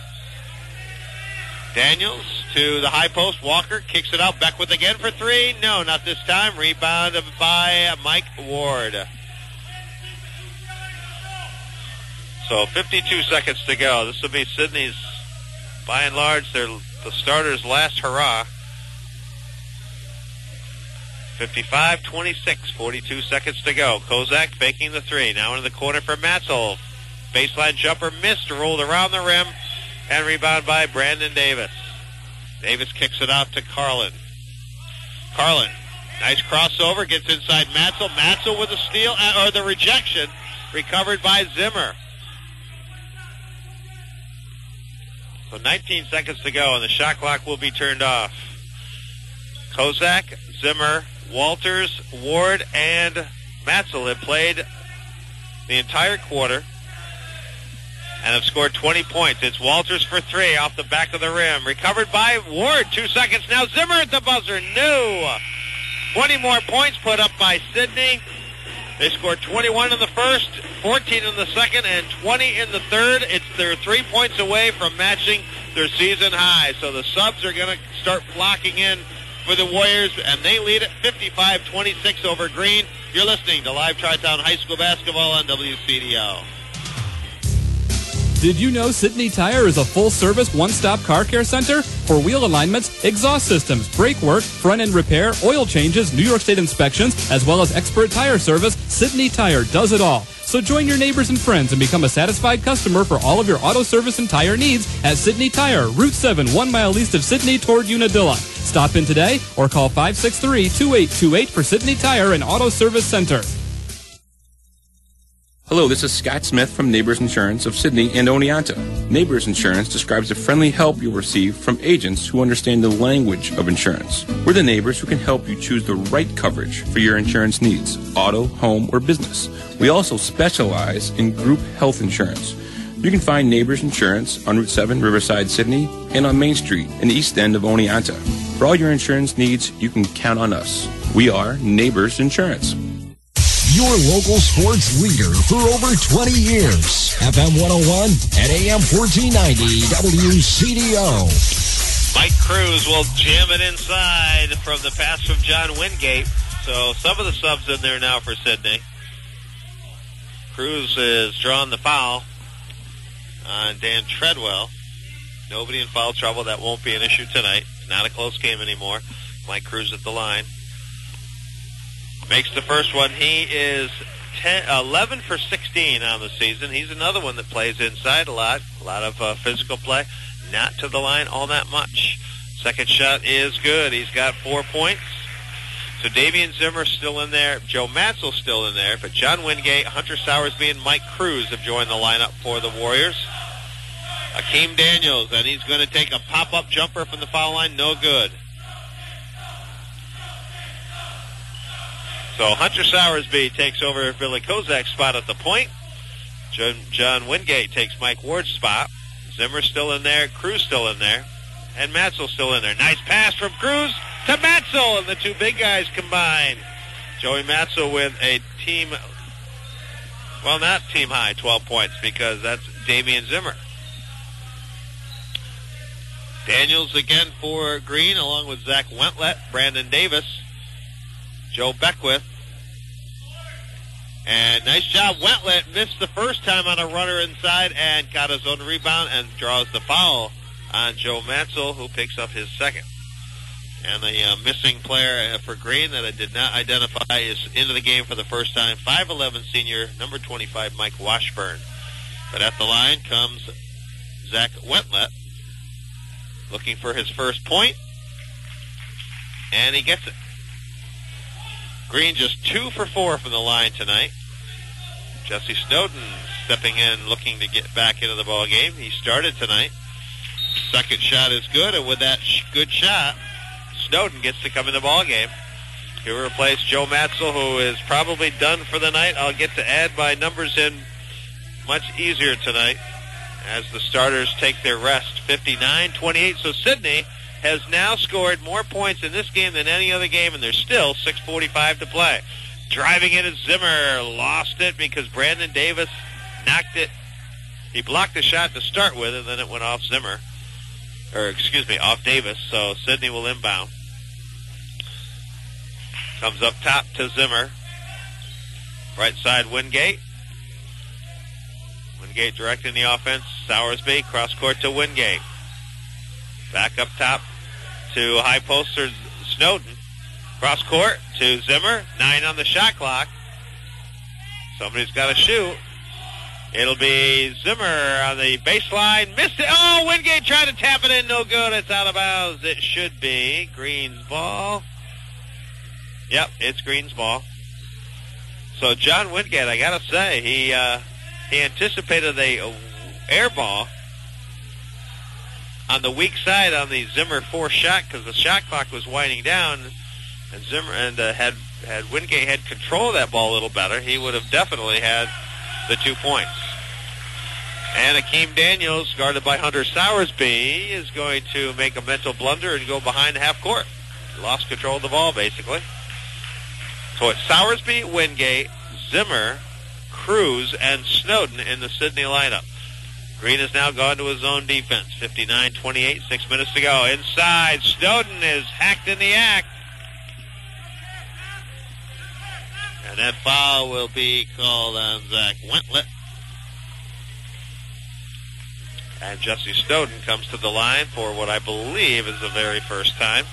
S3: Daniels to the high post. Walker kicks it out. Beckwith again for three. No, not this time. Rebound by Mike Ward. So fifty-two seconds to go. This will be Sydney's, by and large, their the starters' last hurrah. fifty-five twenty-six, forty-two seconds to go. Kozak faking the three. Now into the corner for Matzel. Baseline jumper missed, rolled around the rim, and rebound by Brandon Davis. Davis kicks it out to Carlin. Carlin, nice crossover, gets inside Matzel. Matzel with the steal, or the rejection, recovered by Zimmer. So nineteen seconds to go, and the shot clock will be turned off. Kozak, Zimmer, Walters, Ward, and Matzel have played the entire quarter and have scored twenty points. It's Walters for three off the back of the rim. Recovered by Ward. Two seconds now. Zimmer at the buzzer. No. twenty more points put up by Sydney. They scored twenty-one in the first, fourteen in the second, and twenty in the third. It's they're three points away from matching their season high. So the subs are going to start flocking in for the Warriors, and they lead at fifty-five twenty-six over Green. You're listening to Live Tri-Town High School Basketball on W C D O.
S4: Did you know Sydney Tire is a full-service, one-stop car care center for wheel alignments, exhaust systems, brake work, front-end repair, oil changes, New York State inspections, as well as expert tire service? Sydney Tire does it all. So join your neighbors and friends and become a satisfied customer for all of your auto service and tire needs at Sydney Tire, Route seven, one mile east of Sydney toward Unadilla. Stop in today or call five six three, two eight two eight for Sydney Tire and Auto Service Center.
S1: Hello, this is Scott Smith from Neighbors Insurance of Sydney and Oneonta. Neighbors Insurance describes the friendly help you'll receive from agents who understand the language of insurance. We're the neighbors who can help you choose the right coverage for your insurance needs, auto, home, or business. We also specialize in group health insurance. You can find Neighbors Insurance on Route seven, Riverside, Sydney, and on Main Street in the east end of Oneonta. For all your insurance needs, you can count on us. We are Neighbors Insurance.
S2: Your local sports leader for over twenty years. F M one oh one and A M fourteen ninety W C D O.
S3: Mike Cruz will jam it inside from the pass from John Wingate. So some of the subs in there now for Sydney. Cruz is drawn the foul on Dan Treadwell. Nobody in foul trouble. That won't be an issue tonight. Not a close game anymore. Mike Cruz at the line. Makes the first one. He is ten, eleven for sixteen on the season. He's another one that plays inside a lot. A lot of uh, physical play. Not to the line all that much. Second shot is good. He's got four points. So Davian Zimmer still in there. Joe Matzel still in there. But John Wingate, Hunter Sowersby, and Mike Cruz have joined the lineup for the Warriors. Akeem Daniels, and he's going to take a pop-up jumper from the foul line. No good. So Hunter Sowersby takes over Billy Kozak's spot at the point. John, John Wingate takes Mike Ward's spot. Zimmer's still in there. Cruz still in there. And Matzel's still in there. Nice pass from Cruz to Matzel, and the two big guys combine. Joey Matzel with a team, well, not team high, twelve points, because that's Damian Zimmer. Daniels again for Green, along with Zach Wentlet, Brandon Davis, Joe Beckwith. And nice job. Wentlet missed the first time on a runner inside and got his own rebound and draws the foul on Joe Matzel, who picks up his second. And the uh, missing player for Green that I did not identify is into the game for the first time. five eleven senior, number twenty-five, Mike Washburn. But at the line comes Zach Wentlet, looking for his first point, and he gets it. Green just two for four from the line tonight. Jesse Snowden stepping in, looking to get back into the ball game. He started tonight. Second shot is good, and with that sh- good shot, Snowden gets to come in the ball game. He'll replace Joe Matzel, who is probably done for the night. I'll get to add my numbers in much easier tonight as the starters take their rest. fifty-nine twenty-eight. So Sidney has now scored more points in this game than any other game, and there's still six forty-five to play. Driving in is Zimmer. Lost it because Brandon Davis knocked it. He blocked the shot to start with, and then it went off Zimmer. Or, excuse me, off Davis. So Sidney will inbound. Comes up top to Zimmer. Right side, Wingate. Wingate directing the offense. Sowersby, cross court to Wingate. Back up top to high poster Snowden. Cross court to Zimmer. Nine on the shot clock. Somebody's got to shoot. It'll be Zimmer on the baseline. Missed it. Oh, Wingate tried to tap it in. No good. It's out of bounds. It should be Green's ball. Yep, it's Green's ball. So John Wingate, I got to say, he uh, he anticipated a air ball on the weak side on the Zimmer four shot because the shot clock was winding down, and Zimmer and uh, had had Wingate had control of that ball a little better, he would have definitely had the two points. And Akeem Daniels, guarded by Hunter Sowersby, is going to make a mental blunder and go behind the half court. Lost control of the ball, basically. So it's Sowersby, Wingate, Zimmer, Cruz, and Snowden in the Sidney lineup. Green has now gone to his own defense. fifty-nine twenty-eight, six minutes to go. Inside, Snowden is hacked in the act. And that foul will be called on Zach Wentlet. And Jesse Snowden comes to the line for what I believe is the very first time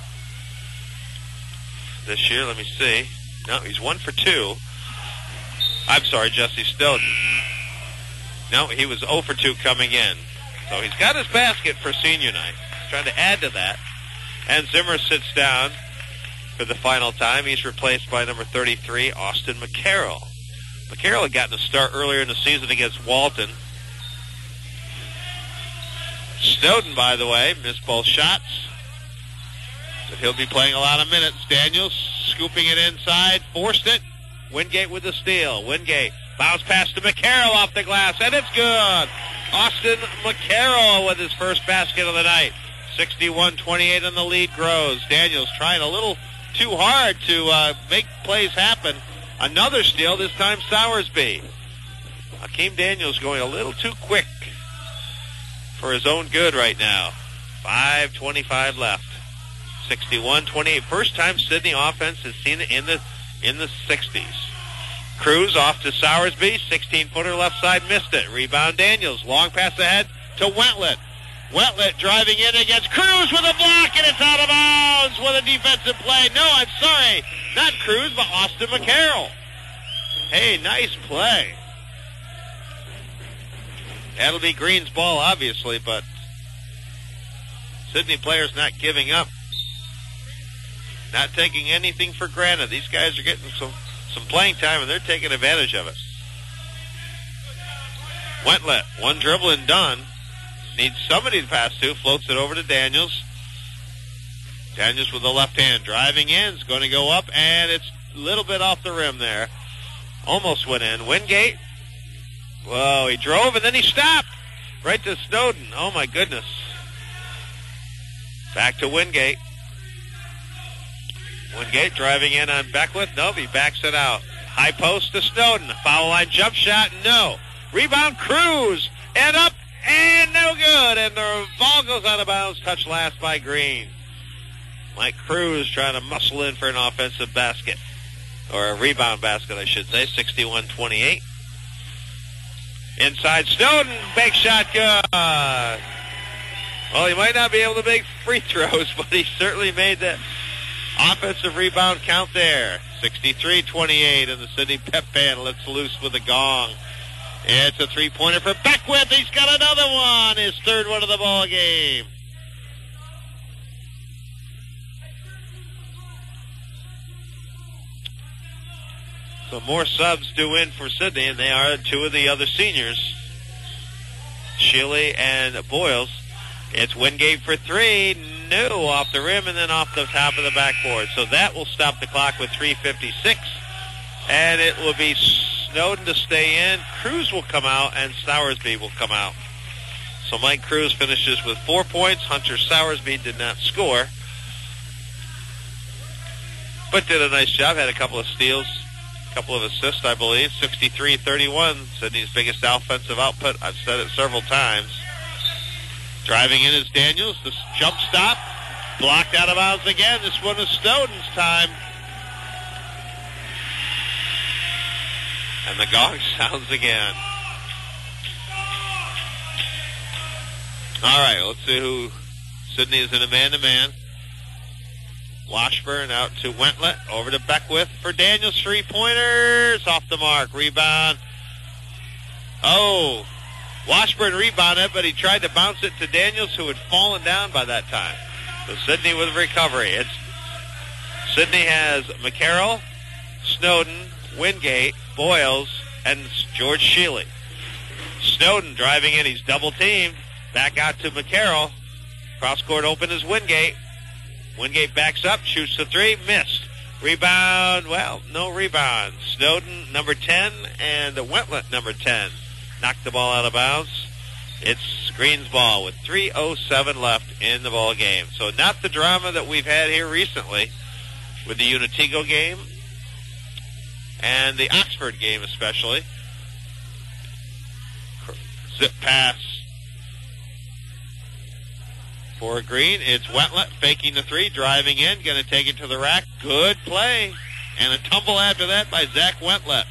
S3: this year. Let me see. No, he's one for two. I'm sorry, Jesse Snowden. No, he was zero for two coming in. So he's got his basket for senior night. He's trying to add to that. And Zimmer sits down for the final time. He's replaced by number thirty-three, Austin McCarroll. McCarroll had gotten a start earlier in the season against Walton. Snowden, by the way, missed both shots. But he'll be playing a lot of minutes. Daniels scooping it inside, forced it. Wingate with the steal. Wingate bounce pass to McCarroll off the glass, and it's good. Austin McCarroll with his first basket of the night. sixty-one twenty-eight, and the lead grows. Daniels trying a little too hard to uh, make plays happen. Another steal, this time Sowersby. Akeem Daniels going a little too quick for his own good right now. five twenty-five left. sixty-one twenty-eight. First time Sidney offense has seen it in the in the sixties. Cruz off to Sowersby. sixteen-footer left side, missed it. Rebound Daniels. Long pass ahead to Wentlet. Wentlet driving in against Cruz with a block, and it's out of bounds with a defensive play. No, I'm sorry. Not Cruz, but Austin McCarroll. Hey, nice play. That'll be Green's ball, obviously, but Sidney players not giving up. Not taking anything for granted. These guys are getting some, some playing time, and they're taking advantage of it. Wentlet, one dribble and done. Needs somebody to pass to. Floats it over to Daniels. Daniels with the left hand. Driving in. Is going to go up, and it's a little bit off the rim there. Almost went in. Wingate. Whoa, he drove, and then he stopped. Right to Snowden. Oh, my goodness. Back to Wingate. Wingate driving in on Beckwith. Nope, he backs it out. High post to Snowden. Foul line jump shot. No. Rebound Cruz. And up. And no good, and the ball goes out of bounds, touched last by Green. Mike Cruz trying to muscle in for an offensive basket, or a rebound basket, I should say, sixty-one twenty-eight. Inside Snowden, big shot, good. Well, he might not be able to make free throws, but he certainly made the offensive rebound count there. sixty-three twenty-eight, and the Sidney Pep Band lets loose with a gong. It's a three-pointer for Beckwith. He's got another one, his third one of the ball game. So more subs do in for Sidney, and they are two of the other seniors, Shealy and Boyles. It's Wingate for three. No, off the rim and then off the top of the backboard. So that will stop the clock with three fifty-six. And it will be Snowden to stay in. Cruz will come out, and Sowersby will come out. So Mike Cruz finishes with four points. Hunter Sowersby did not score, but did a nice job. Had a couple of steals, a couple of assists, I believe. sixty-three thirty-one, Sidney's biggest offensive output. I've said it several times. Driving in is Daniels. This jump stop blocked out of bounds again. This one is Snowden's time. And the gong sounds again. All right, let's see who Sidney is in a man-to-man. Washburn out to Wentlet. Over to Beckwith for Daniels. Three-pointers off the mark. Rebound. Oh, Washburn rebounded, but he tried to bounce it to Daniels, who had fallen down by that time. So Sidney with recovery. It's Sidney has McCarroll, Snowden, Wingate, Boyles, and George Shealy. Snowden driving in. He's double-teamed. Back out to McCarroll. Cross-court open is Wingate. Wingate backs up, shoots the three, missed. Rebound, well, no rebound. Snowden, number ten, and Wentlet, number ten. Knocked the ball out of bounds. It's Green's ball with three oh seven left in the ball game. So not the drama that we've had here recently with the Unitigo game and the Oxford game especially. Zip pass for Green. It's Wentlet faking the three, driving in, going to take it to the rack. Good play. And a tumble after that by Zach Wentlet.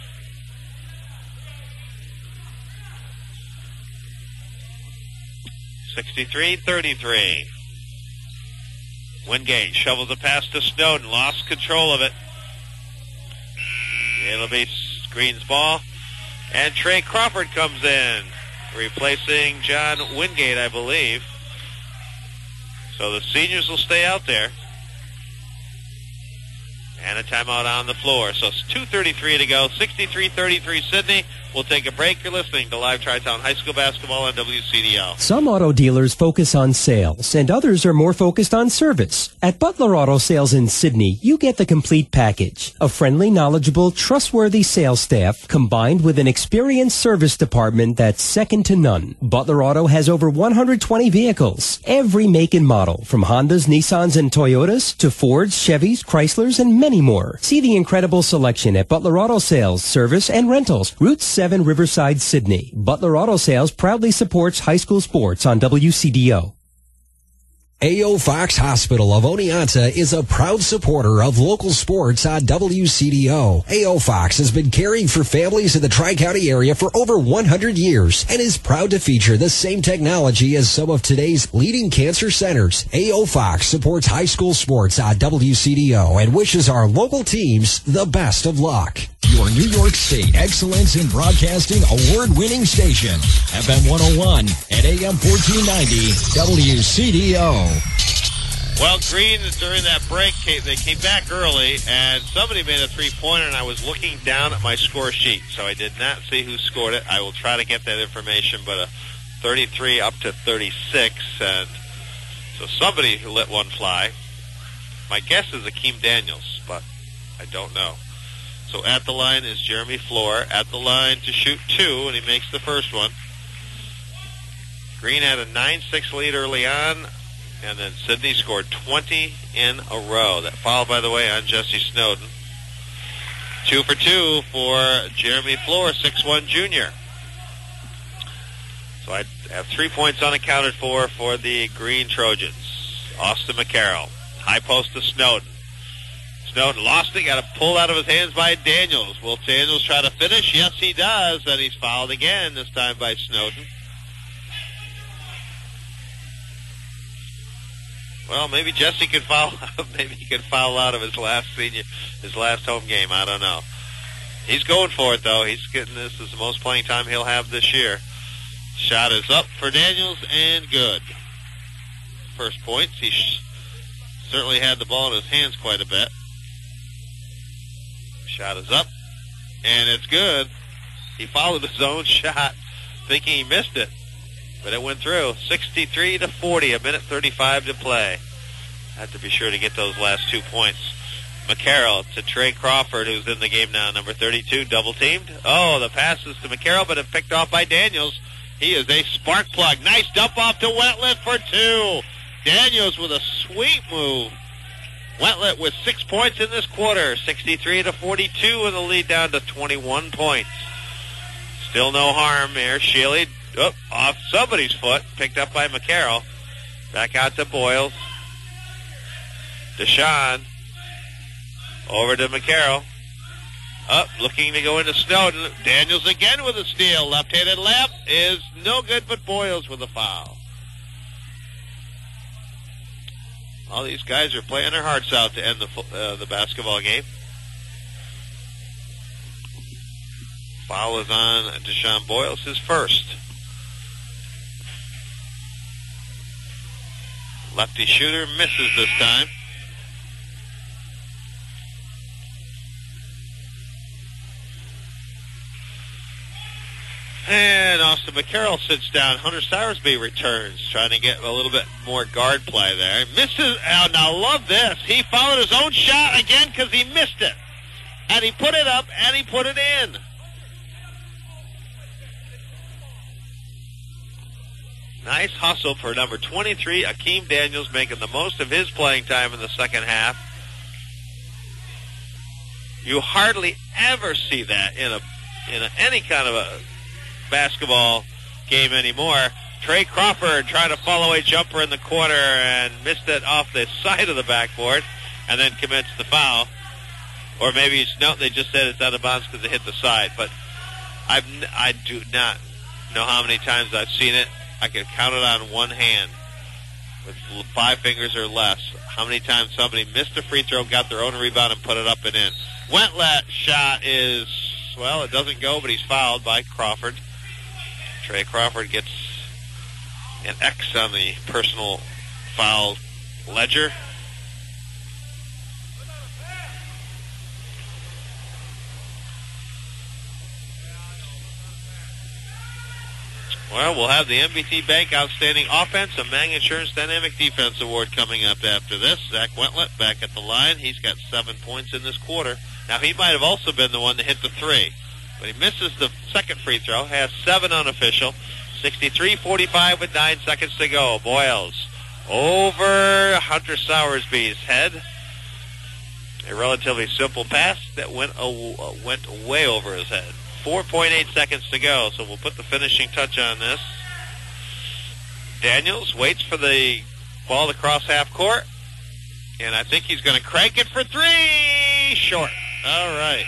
S3: sixty-three thirty-three. Wingate shovels a pass to Snowden. Lost control of it. It'll be Green's ball. And Trey Crawford comes in, replacing John Wingate, I believe. So the seniors will stay out there. And a timeout on the floor. So it's two thirty-three to go. sixty-three thirty-three Sidney. We'll take a break. You're listening to Live Tri-Town High School Basketball on W C D O.
S13: Some auto dealers focus on sales, and others are more focused on service. At Butler Auto Sales in Sydney, you get the complete package. A friendly, knowledgeable, trustworthy sales staff combined with an experienced service department that's second to none. Butler Auto has over one hundred twenty vehicles, every make and model, from Hondas, Nissans, and Toyotas to Fords, Chevys, Chryslers, and many more. See the incredible selection at Butler Auto Sales, Service, and Rentals, Route seven Riverside, Sydney. Butler Auto Sales proudly supports high school sports on W C D O.
S2: A O. Fox Hospital of Oneonta is a proud supporter of local sports on W C D O. A O. Fox has been caring for families in the Tri-County area for over one hundred years and is proud to feature the same technology as some of today's leading cancer centers. A O. Fox supports high school sports on W C D O and wishes our local teams the best of luck. Your New York State Excellence in Broadcasting award-winning station, F M one oh one and A M fourteen ninety W C D O.
S3: Well, Green, during that break, they came back early, and somebody made a three-pointer, and I was looking down at my score sheet, so I did not see who scored it. I will try to get that information, but a thirty-three up to thirty-six, and so somebody let one fly. My guess is Akeem Daniels, but I don't know. So at the line is Jeremy Floor, at the line to shoot two, and he makes the first one. Green had a nine six lead early on, and then Sidney scored twenty in a row. That foul, by the way, on Jesse Snowden. Two for two for Jeremy Floor, six one junior. So I have three points unaccounted for for the Green Trojans. Austin McCarroll. High post to Snowden. Snowden lost it, got it pulled out of his hands by Daniels. Will Daniels try to finish? Yes, he does, and he's fouled again, this time by Snowden. Well, maybe Jesse could foul out. Maybe he could foul out of his last senior, his last home game. I don't know. He's going for it, though. He's getting this. This is the most playing time he'll have this year. Shot is up for Daniels, and good. First points. He sh- certainly had the ball in his hands quite a bit. Shot is up, and it's good. He followed his own shot, thinking he missed it, but it went through. sixty-three to forty, a minute thirty-five to play. Had to be sure to get those last two points. McCarroll to Trey Crawford, who's in the game now, number thirty-two, double-teamed. Oh, the pass is to McCarroll, but it's picked off by Daniels. He is a spark plug. Nice dump off to Wetlet for two. Daniels with a sweet move. Wetlet with six points in this quarter, sixty-three to forty-two, and the lead down to twenty-one points. Still no harm there. Shealy oh, off somebody's foot, picked up by McCarroll. Back out to Boyles. Deshaun. Over to McCarroll. Up, looking to go into Snowden. Daniels again with a steal. Left-handed lap is no good, but Boyles with a foul. All these guys are playing their hearts out to end the uh, the basketball game. Foul is on Deshaun Boyles, his first. Lefty shooter misses this time. And Austin McCarroll sits down. Hunter Soursby returns, trying to get a little bit more guard play there. Misses. Oh, now love this. He followed his own shot again because he missed it. And he put it up, and he put it in. Nice hustle for number twenty-three, Akeem Daniels, making the most of his playing time in the second half. You hardly ever see that in a in a, any kind of a basketball game anymore. Trey Crawford trying to follow a jumper in the corner and missed it off the side of the backboard and then commits the foul. Or maybe it's, no, they just said it's out of bounds because it hit the side. But I've, I do not know how many times I've seen it. I can count it on one hand with five fingers or less. How many times somebody missed a free throw, got their own rebound, and put it up and in. Wentlet shot is, well, it doesn't go, but he's fouled by Crawford. Trey Crawford gets an X on the personal foul ledger. Well, we'll have the M B T Bank Outstanding Offense and Mang Insurance Dynamic Defense Award coming up after this. Zach Wentlet back at the line. He's got seven points in this quarter. Now, he might have also been the one that hit the three, but he misses the second free throw, has seven unofficial. sixty-three forty-five with nine seconds to go. Boyles over Hunter Soursby's head. A relatively simple pass that went uh, went way over his head. four point eight seconds to go, so we'll put the finishing touch on this. Daniels waits for the ball to cross half court, and I think he's going to crank it for three. Short. All right.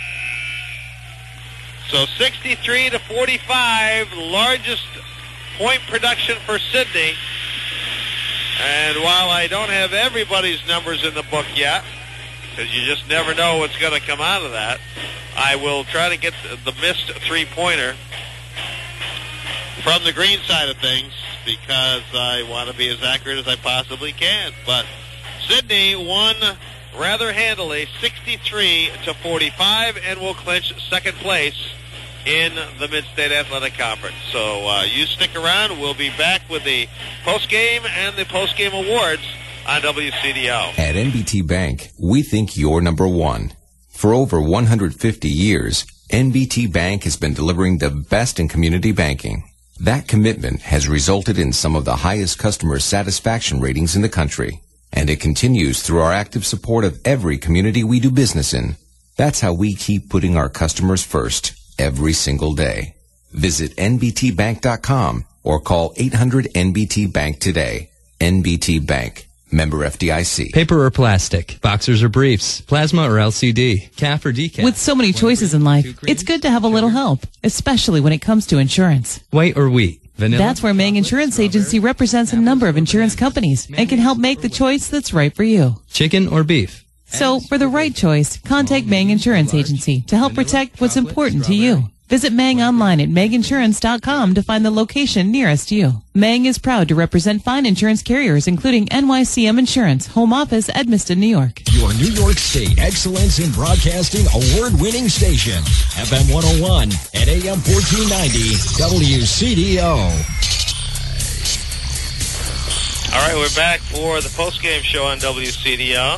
S3: So sixty-three to forty-five, largest point production for Sydney. And while I don't have everybody's numbers in the book yet, because you just never know what's going to come out of that, I will try to get the missed three-pointer from the green side of things because I want to be as accurate as I possibly can. But Sydney won rather handily, sixty-three to forty-five, and will clinch second place in the Mid-State Athletic Conference. So uh, you stick around. We'll be back with the post-game and the post-game awards on W C D O.
S10: At N B T Bank, we think you're number one. For over one hundred fifty years, N B T Bank has been delivering the best in community banking. That commitment has resulted in some of the highest customer satisfaction ratings in the country, and it continues through our active support of every community we do business in. That's how we keep putting our customers first every single day. Visit N B T bank dot com or call eight hundred N B T bank today. N B T Bank. Member F D I C.
S22: Paper or plastic, boxers or briefs, plasma or L C D, C A F or decaf.
S23: With so many choices in life, it's good to have a little help, especially when it comes to insurance.
S22: White or wheat, vanilla.
S23: That's where Mang Insurance Agency represents a number of insurance companies and can help make the choice that's right for you.
S22: Chicken or beef.
S23: So, for the right choice, contact Mang Insurance Agency to help protect what's important to you. Visit Mang online at Mang Insurance dot com to find the location nearest you. Mang is proud to represent fine insurance carriers, including N Y C M Insurance, Home Office, Edmiston, New York.
S2: Your New York State Excellence in Broadcasting award-winning station, F M one oh one and A M fourteen ninety, W C D O.
S3: All right, we're back for the post-game show on W C D O,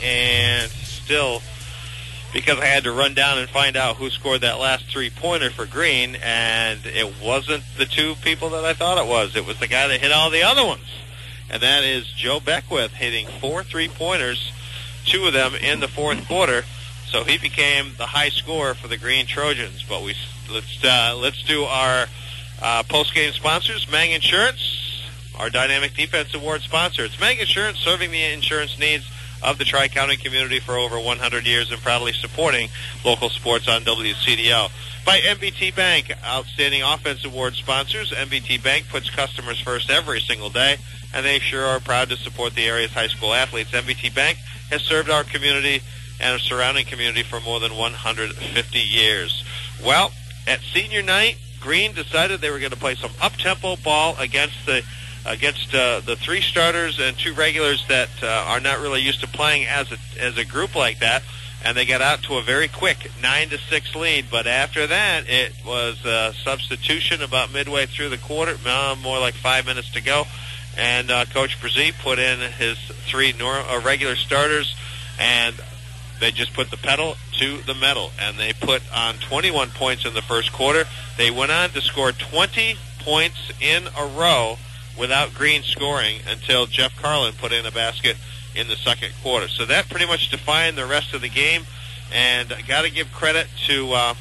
S3: and still, because I had to run down and find out who scored that last three-pointer for Green, and it wasn't the two people that I thought it was. It was the guy that hit all the other ones, and that is Joe Beckwith, hitting four three-pointers, two of them in the fourth quarter, so he became the high scorer for the Green Trojans. But we let's uh, let's do our uh, post-game sponsors, Mang Insurance, our Dynamic Defense Award sponsor. It's Mang Insurance, serving the insurance needs of the Tri-County community for over one hundred years and proudly supporting local sports on W C D O. By N B T Bank, Outstanding Offense Award sponsors. N B T Bank puts customers first every single day, and they sure are proud to support the area's high school athletes. N B T Bank has served our community and our surrounding community for more than one hundred fifty years. Well, at senior night, Green decided they were going to play some up-tempo ball against the against uh, the three starters and two regulars that uh, are not really used to playing as a as a group like that, and they got out to a very quick nine to six lead. But after that, it was a substitution about midway through the quarter, uh, more like five minutes to go, and uh, Coach Brzee put in his three nor- uh, regular starters, and they just put the pedal to the metal, and they put on twenty-one points in the first quarter. They went on to score twenty points in a row without Green scoring until Jeff Carlin put in a basket in the second quarter. So that pretty much defined the rest of the game, and I got to give credit to uh,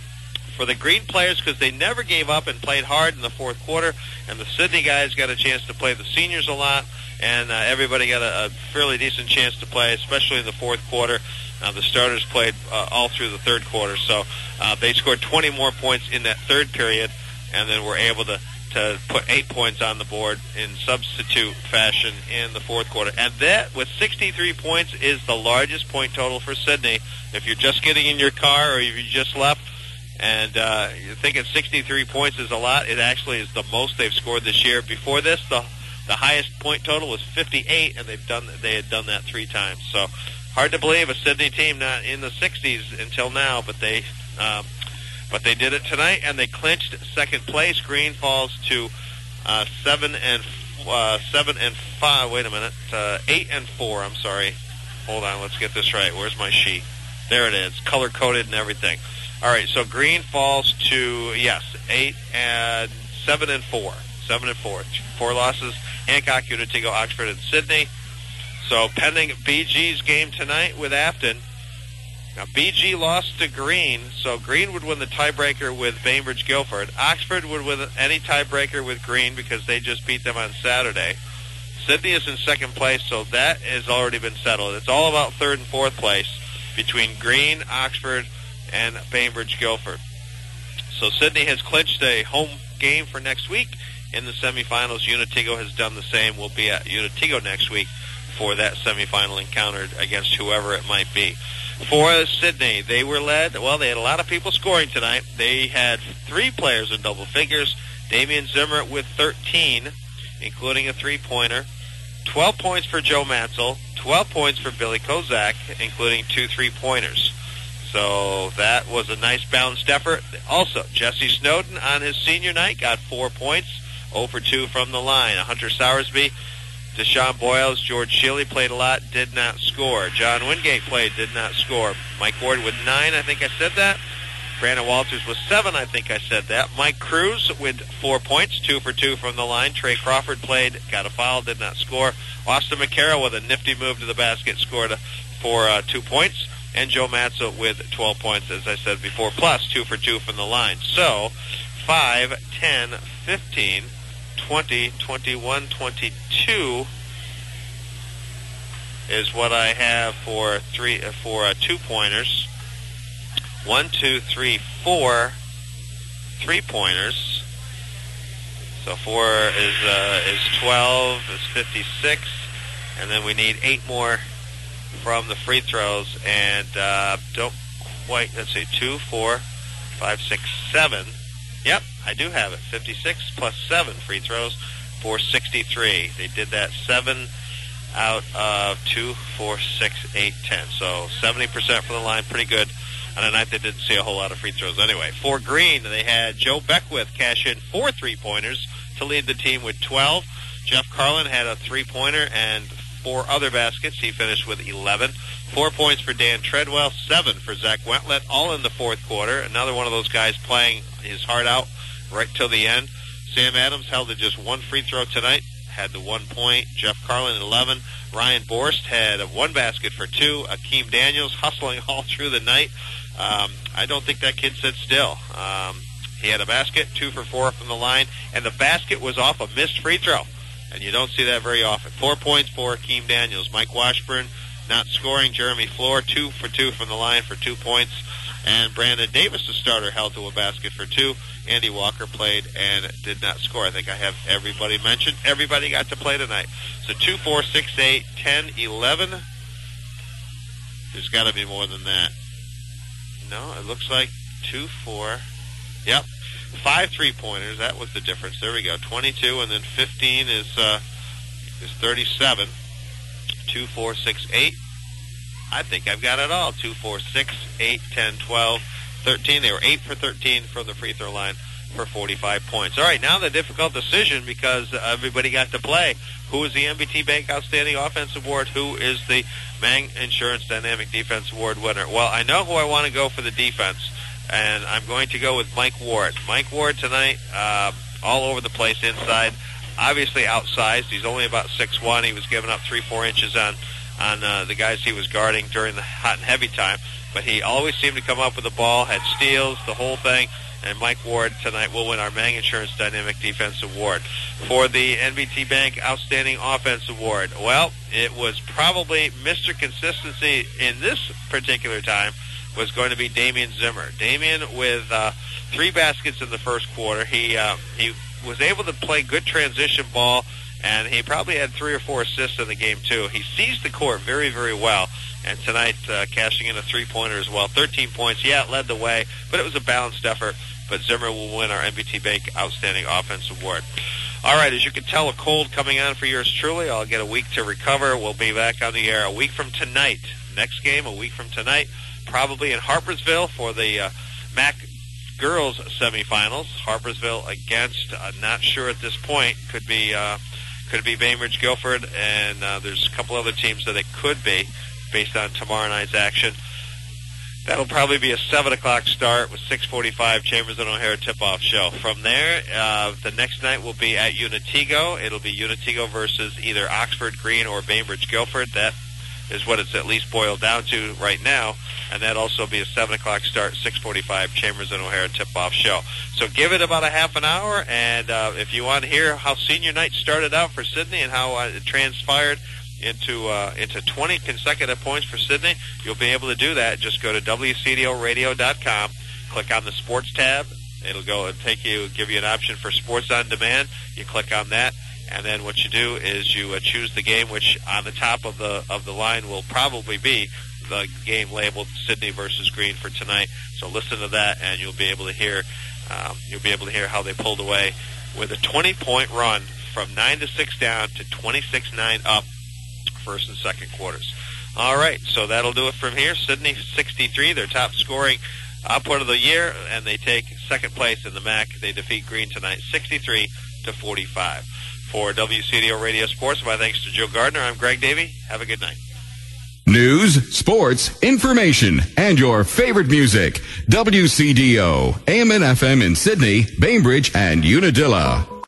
S3: for the Green players because they never gave up and played hard in the fourth quarter, and the Sidney guys got a chance to play the seniors a lot, and uh, everybody got a, a fairly decent chance to play, especially in the fourth quarter. Uh, the starters played uh, all through the third quarter, so uh, they scored twenty more points in that third period, and then were able to to put eight points on the board in substitute fashion in the fourth quarter. And that, with sixty-three points, is the largest point total for Sidney. If you're just getting in your car or if you just left and uh, you're thinking sixty-three points is a lot, it actually is the most they've scored this year. Before this, the the highest point total was fifty-eight, and they've done they had done that three times. So hard to believe a Sidney team not in the sixties until now, but they um, But they did it tonight, and they clinched second place. Green falls to uh, seven and uh, seven and five. Wait a minute, uh, eight and four. I'm sorry. Hold on, let's get this right. Where's my sheet? There it is, color coded and everything. All right, so Green falls to yes, eight and seven and four. Seven and four. Four losses: Hancock, Utica, Oxford, and Sidney. So pending B G's game tonight with Afton. Now, B G lost to Green, so Green would win the tiebreaker with Bainbridge Guilford. Oxford would win any tiebreaker with Green because they just beat them on Saturday. Sidney is in second place, so that has already been settled. It's all about third and fourth place between Green, Oxford, and Bainbridge Guilford. So Sidney has clinched a home game for next week in the semifinals. Unitigo has done the same. We'll be at Unitigo next week for that semifinal encounter against whoever it might be. For Sidney, they were led, well, they had a lot of people scoring tonight. They had three players in double figures. Damian Zimmer with thirteen, including a three-pointer. twelve points for Joe Matzel. twelve points for Billy Kozak, including two three-pointers. So that was a nice balanced effort. Also, Jesse Snowden on his senior night got four points, zero for two from the line. Hunter Sowersby, Deshaun Boyles, George Shealy played a lot, did not score. John Wingate played, did not score. Mike Ward with nine, I think I said that. Brandon Walters with seven, I think I said that. Mike Cruz with four points, two for two from the line. Trey Crawford played, got a foul, did not score. Austin McCarroll with a nifty move to the basket, scored for uh, two points. And Joe Matzo with twelve points, as I said before, plus two for two from the line. So, five, ten, fifteen, twenty, twenty-one, twenty-two is what I have for three uh, for uh, two pointers. One, two, three, four three pointers. So four is uh, is twelve, is fifty-six, and then we need eight more from the free throws. And uh, don't quite. Let's see, two, four, five, six, seven. Yep, I do have it. fifty-six plus seven free throws for sixty-three. They did that seven out of two, four, six, eight, ten. So seventy percent from the line, pretty good. On a night they didn't see a whole lot of free throws anyway. For Green, they had Joe Beckwith cash in four three-pointers to lead the team with twelve. Jeff Carlin had a three-pointer and four other baskets. He finished with eleven. Four points for Dan Treadwell, seven for Zach Wentlet, all in the fourth quarter. Another one of those guys playing his heart out right till the end. Sam Adams held to just one free throw tonight, had the one point. Jeff Carlin, eleven. Ryan Borst had a one basket for two. Akeem Daniels hustling all through the night. Um, I don't think that kid sat still. Um, he had a basket, two for four from the line, and the basket was off a missed free throw. And you don't see that very often. Four points for Akeem Daniels. Mike Washburn not scoring. Jeremy Floor, two for two from the line for two points. And Brandon Davis, the starter, held to a basket for two. Andy Walker played and did not score. I think I have everybody mentioned. Everybody got to play tonight. So two, four, six, eight, ten, eleven. There's got to be more than that. No, it looks like two, four. Yep. Five three-pointers. That was the difference. There we go. twenty-two, and then fifteen is uh, is thirty-seven. Two, four, six, eight. I think I've got it all. Two, four, six, eight, ten, twelve, thirteen. They were eight for thirteen from the free throw line for forty-five points. All right, now the difficult decision because everybody got to play. Who is the M B T Bank Outstanding Offense Award? Who is the Mang Insurance Dynamic Defense Award winner? Well, I know who I want to go for the defense, and I'm going to go with Mike Ward. Mike Ward tonight, uh, all over the place inside, obviously outsized. He's only about six one. He was giving up three, four inches on on uh, the guys he was guarding during the hot and heavy time. But he always seemed to come up with the ball, had steals, the whole thing. And Mike Ward tonight will win our Mang Insurance Dynamic Defense Award. For the N B T Bank Outstanding Offense Award, well, it was probably Mister Consistency in this particular time was going to be Damian Zimmer. Damian with uh, three baskets in the first quarter. He uh, he was able to play good transition ball, and he probably had three or four assists in the game, too. He seized the court very, very well, and tonight uh, cashing in a three-pointer as well. thirteen points, yeah, it led the way, but it was a balanced effort. But Zimmer will win our N B T Bank Outstanding Offense Award. All right, as you can tell, a cold coming on for yours truly. I'll get a week to recover. We'll be back on the air a week from tonight. Next game, a week from tonight, probably in Harpersville for the uh, M A C girls semifinals. Harpersville against, uh, not sure at this point, could be uh, could be Bainbridge Guilford, and uh, there's a couple other teams that it could be based on tomorrow night's action. That'll probably be a seven o'clock start with six forty-five Chambers and O'Hara tip-off show. From there, uh, the next night will be at Unitigo. It'll be Unitigo versus either Oxford Green or Bainbridge Guilford. That is what it's at least boiled down to right now. And that'll also be a seven o'clock start, six forty-five Chambers and O'Hara tip-off show. So give it about a half an hour, and uh, if you want to hear how senior night started out for Sydney and how uh, it transpired into uh, into twenty consecutive points for Sydney, you'll be able to do that. Just go to W C D O radio dot com, click on the sports tab. It'll go and take you, give you an option for sports on demand. You click on that, and then what you do is you uh, choose the game, which on the top of the of the line will probably be the game labeled Sydney versus Green for tonight. So listen to that, and you'll be able to hear um, you'll be able to hear how they pulled away with a twenty-point run from nine to six down to twenty-six nine up. First and second quarters. All right, so that'll do it from here. Sydney sixty-three, their top scoring output of the year, and they take second place in the M A C. They defeat Green tonight, sixty-three to forty-five. For W C D O Radio Sports, my thanks to Joe Gardner. I'm Greg Davey. Have a good night.
S5: News, sports, information, and your favorite music. W C D O, A M and F M in Sydney, Bainbridge, and Unadilla.